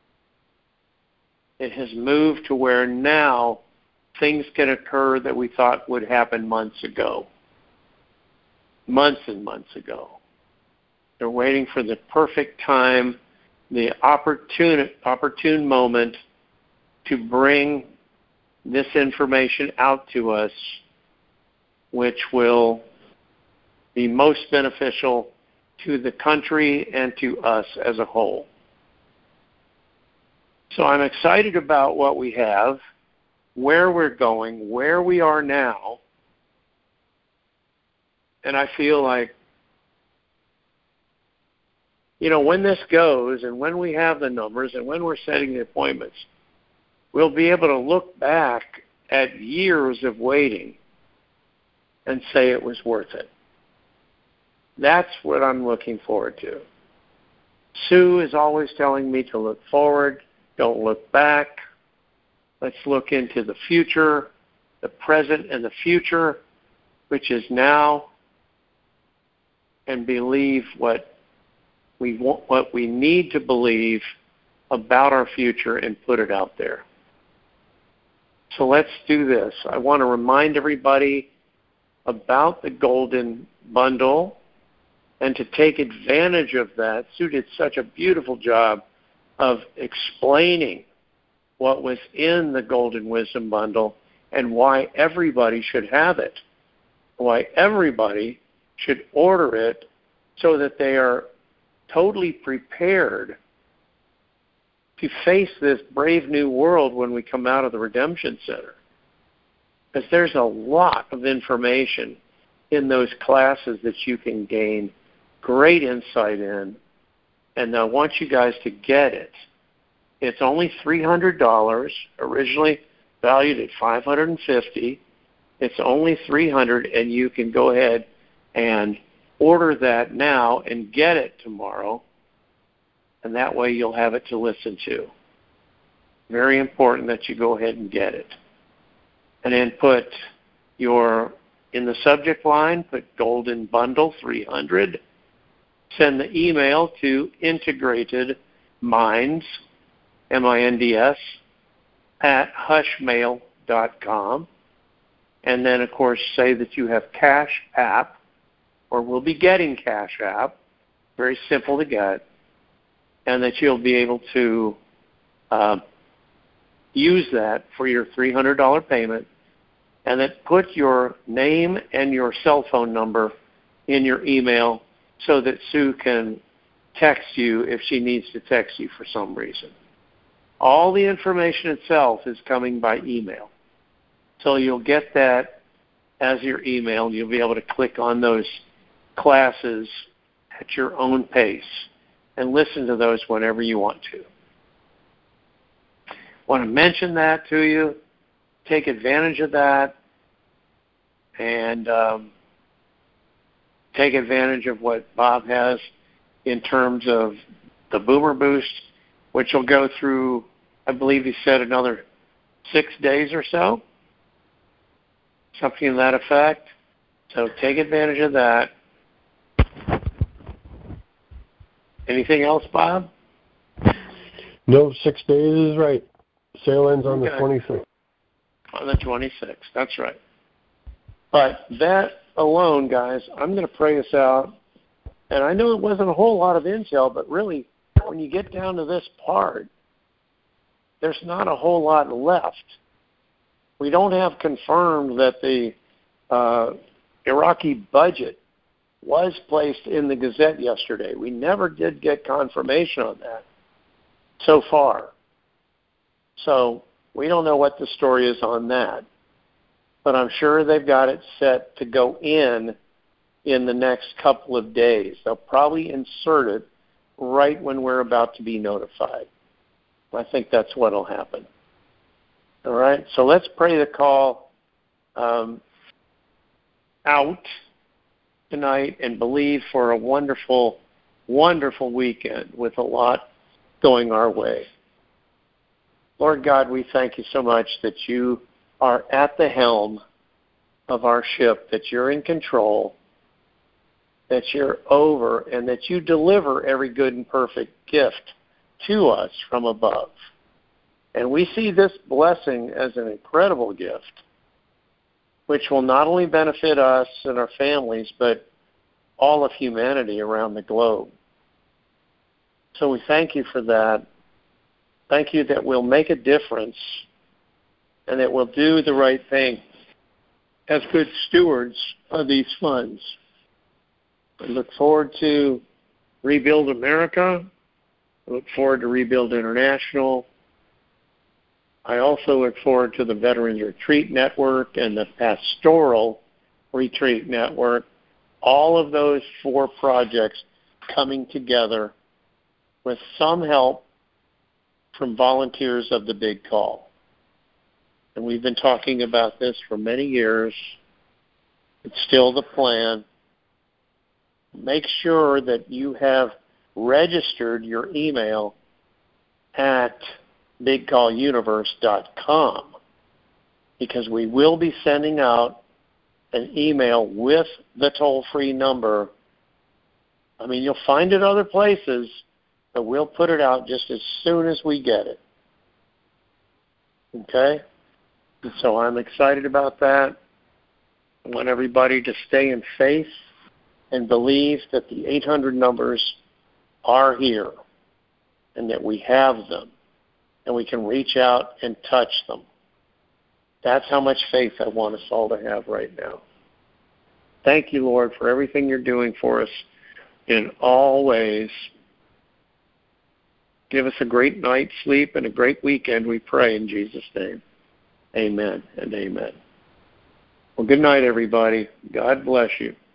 it has moved to where now things can occur that we thought would happen months ago. Months and months ago. They're waiting for the perfect time, the opportune, opportune moment to bring this information out to us, which will be most beneficial to the country and to us as a whole. So I'm excited about what we have, where we're going, where we are now, and I feel like, you know, when this goes and when we have the numbers and when we're setting the appointments, we'll be able to look back at years of waiting and say it was worth it. That's what I'm looking forward to. Sue is always telling me to look forward, don't look back. Let's look into the future, the present and the future, which is now, and believe what we want, what we need to believe about our future and put it out there. So let's do this. I want to remind everybody about the Golden Bundle and to take advantage of that. Sue did such a beautiful job of explaining what was in the Golden Wisdom Bundle and why everybody should have it, why everybody should order it so that they are totally prepared to face this brave new world when we come out of the Redemption Center. Because there's a lot of information in those classes that you can gain great insight in, and I want you guys to get it. It's only three hundred dollars, originally valued at five hundred fifty dollars. It's only three hundred dollars, and you can go ahead and order that now and get it tomorrow, and that way you'll have it to listen to. Very important that you go ahead and get it. And then put your In the subject line, put Golden Bundle three hundred. Send the email to Integrated Minds, M I N D S, at hushmail dot com. And then, of course, say that you have Cash App, or will be getting Cash App, very simple to get, and that you'll be able to uh, use that for your three hundred dollars payment, and then put your name and your cell phone number in your email so that Sue can text you if she needs to text you for some reason. All the information itself is coming by email. So you'll get that as your email. You'll be able to click on those classes at your own pace and listen to those whenever you want to. Want to mention that to you. Take advantage of that. And um, take advantage of what Bob has in terms of the Boomer Boost, which will go through, I believe he said, another six days or so. Something to that effect. So take advantage of that. Anything else, Bob? No, six days is right. Sale ends on Okay. the twenty-sixth. On the twenty-sixth, that's right. But that alone, guys, I'm going to pray us out. And I know it wasn't a whole lot of intel, but really, when you get down to this part, there's not a whole lot left. We don't have confirmed that the uh, Iraqi budget was placed in the Gazette yesterday. We never did get confirmation on that so far. So we don't know what the story is on that. But I'm sure they've got it set to go in in the next couple of days. They'll probably insert it right when we're about to be notified. I think that's what will happen. All right? So let's pray the call um, out tonight and believe for a wonderful, wonderful weekend with a lot going our way. Lord God, we thank you so much that you are at the helm of our ship, that you're in control, that you're over, and that you deliver every good and perfect gift to us from above. And we see this blessing as an incredible gift, which will not only benefit us and our families, but all of humanity around the globe. So we thank you for that. Thank you that we'll make a difference and that we'll do the right thing as good stewards of these funds. I look forward to Rebuild America. I look forward to Rebuild International. I also look forward to the Veterans Retreat Network and the Pastoral Retreat Network. All of those four projects coming together with some help from volunteers of the Big Call. And we've been talking about this for many years. It's still the plan. Make sure that you have registered your email at big call universe dot com, because we will be sending out an email with the toll-free number. I mean, you'll find it other places, but we'll put it out just as soon as we get it. Okay? And so I'm excited about that. I want everybody to stay in faith and believe that the eight hundred numbers are here and that we have them and we can reach out and touch them. That's how much faith I want us all to have right now. Thank you, Lord, for everything you're doing for us in all ways. Give us a great night's sleep and a great weekend, we pray in Jesus' name. Amen and amen. Well, good night, everybody. God bless you.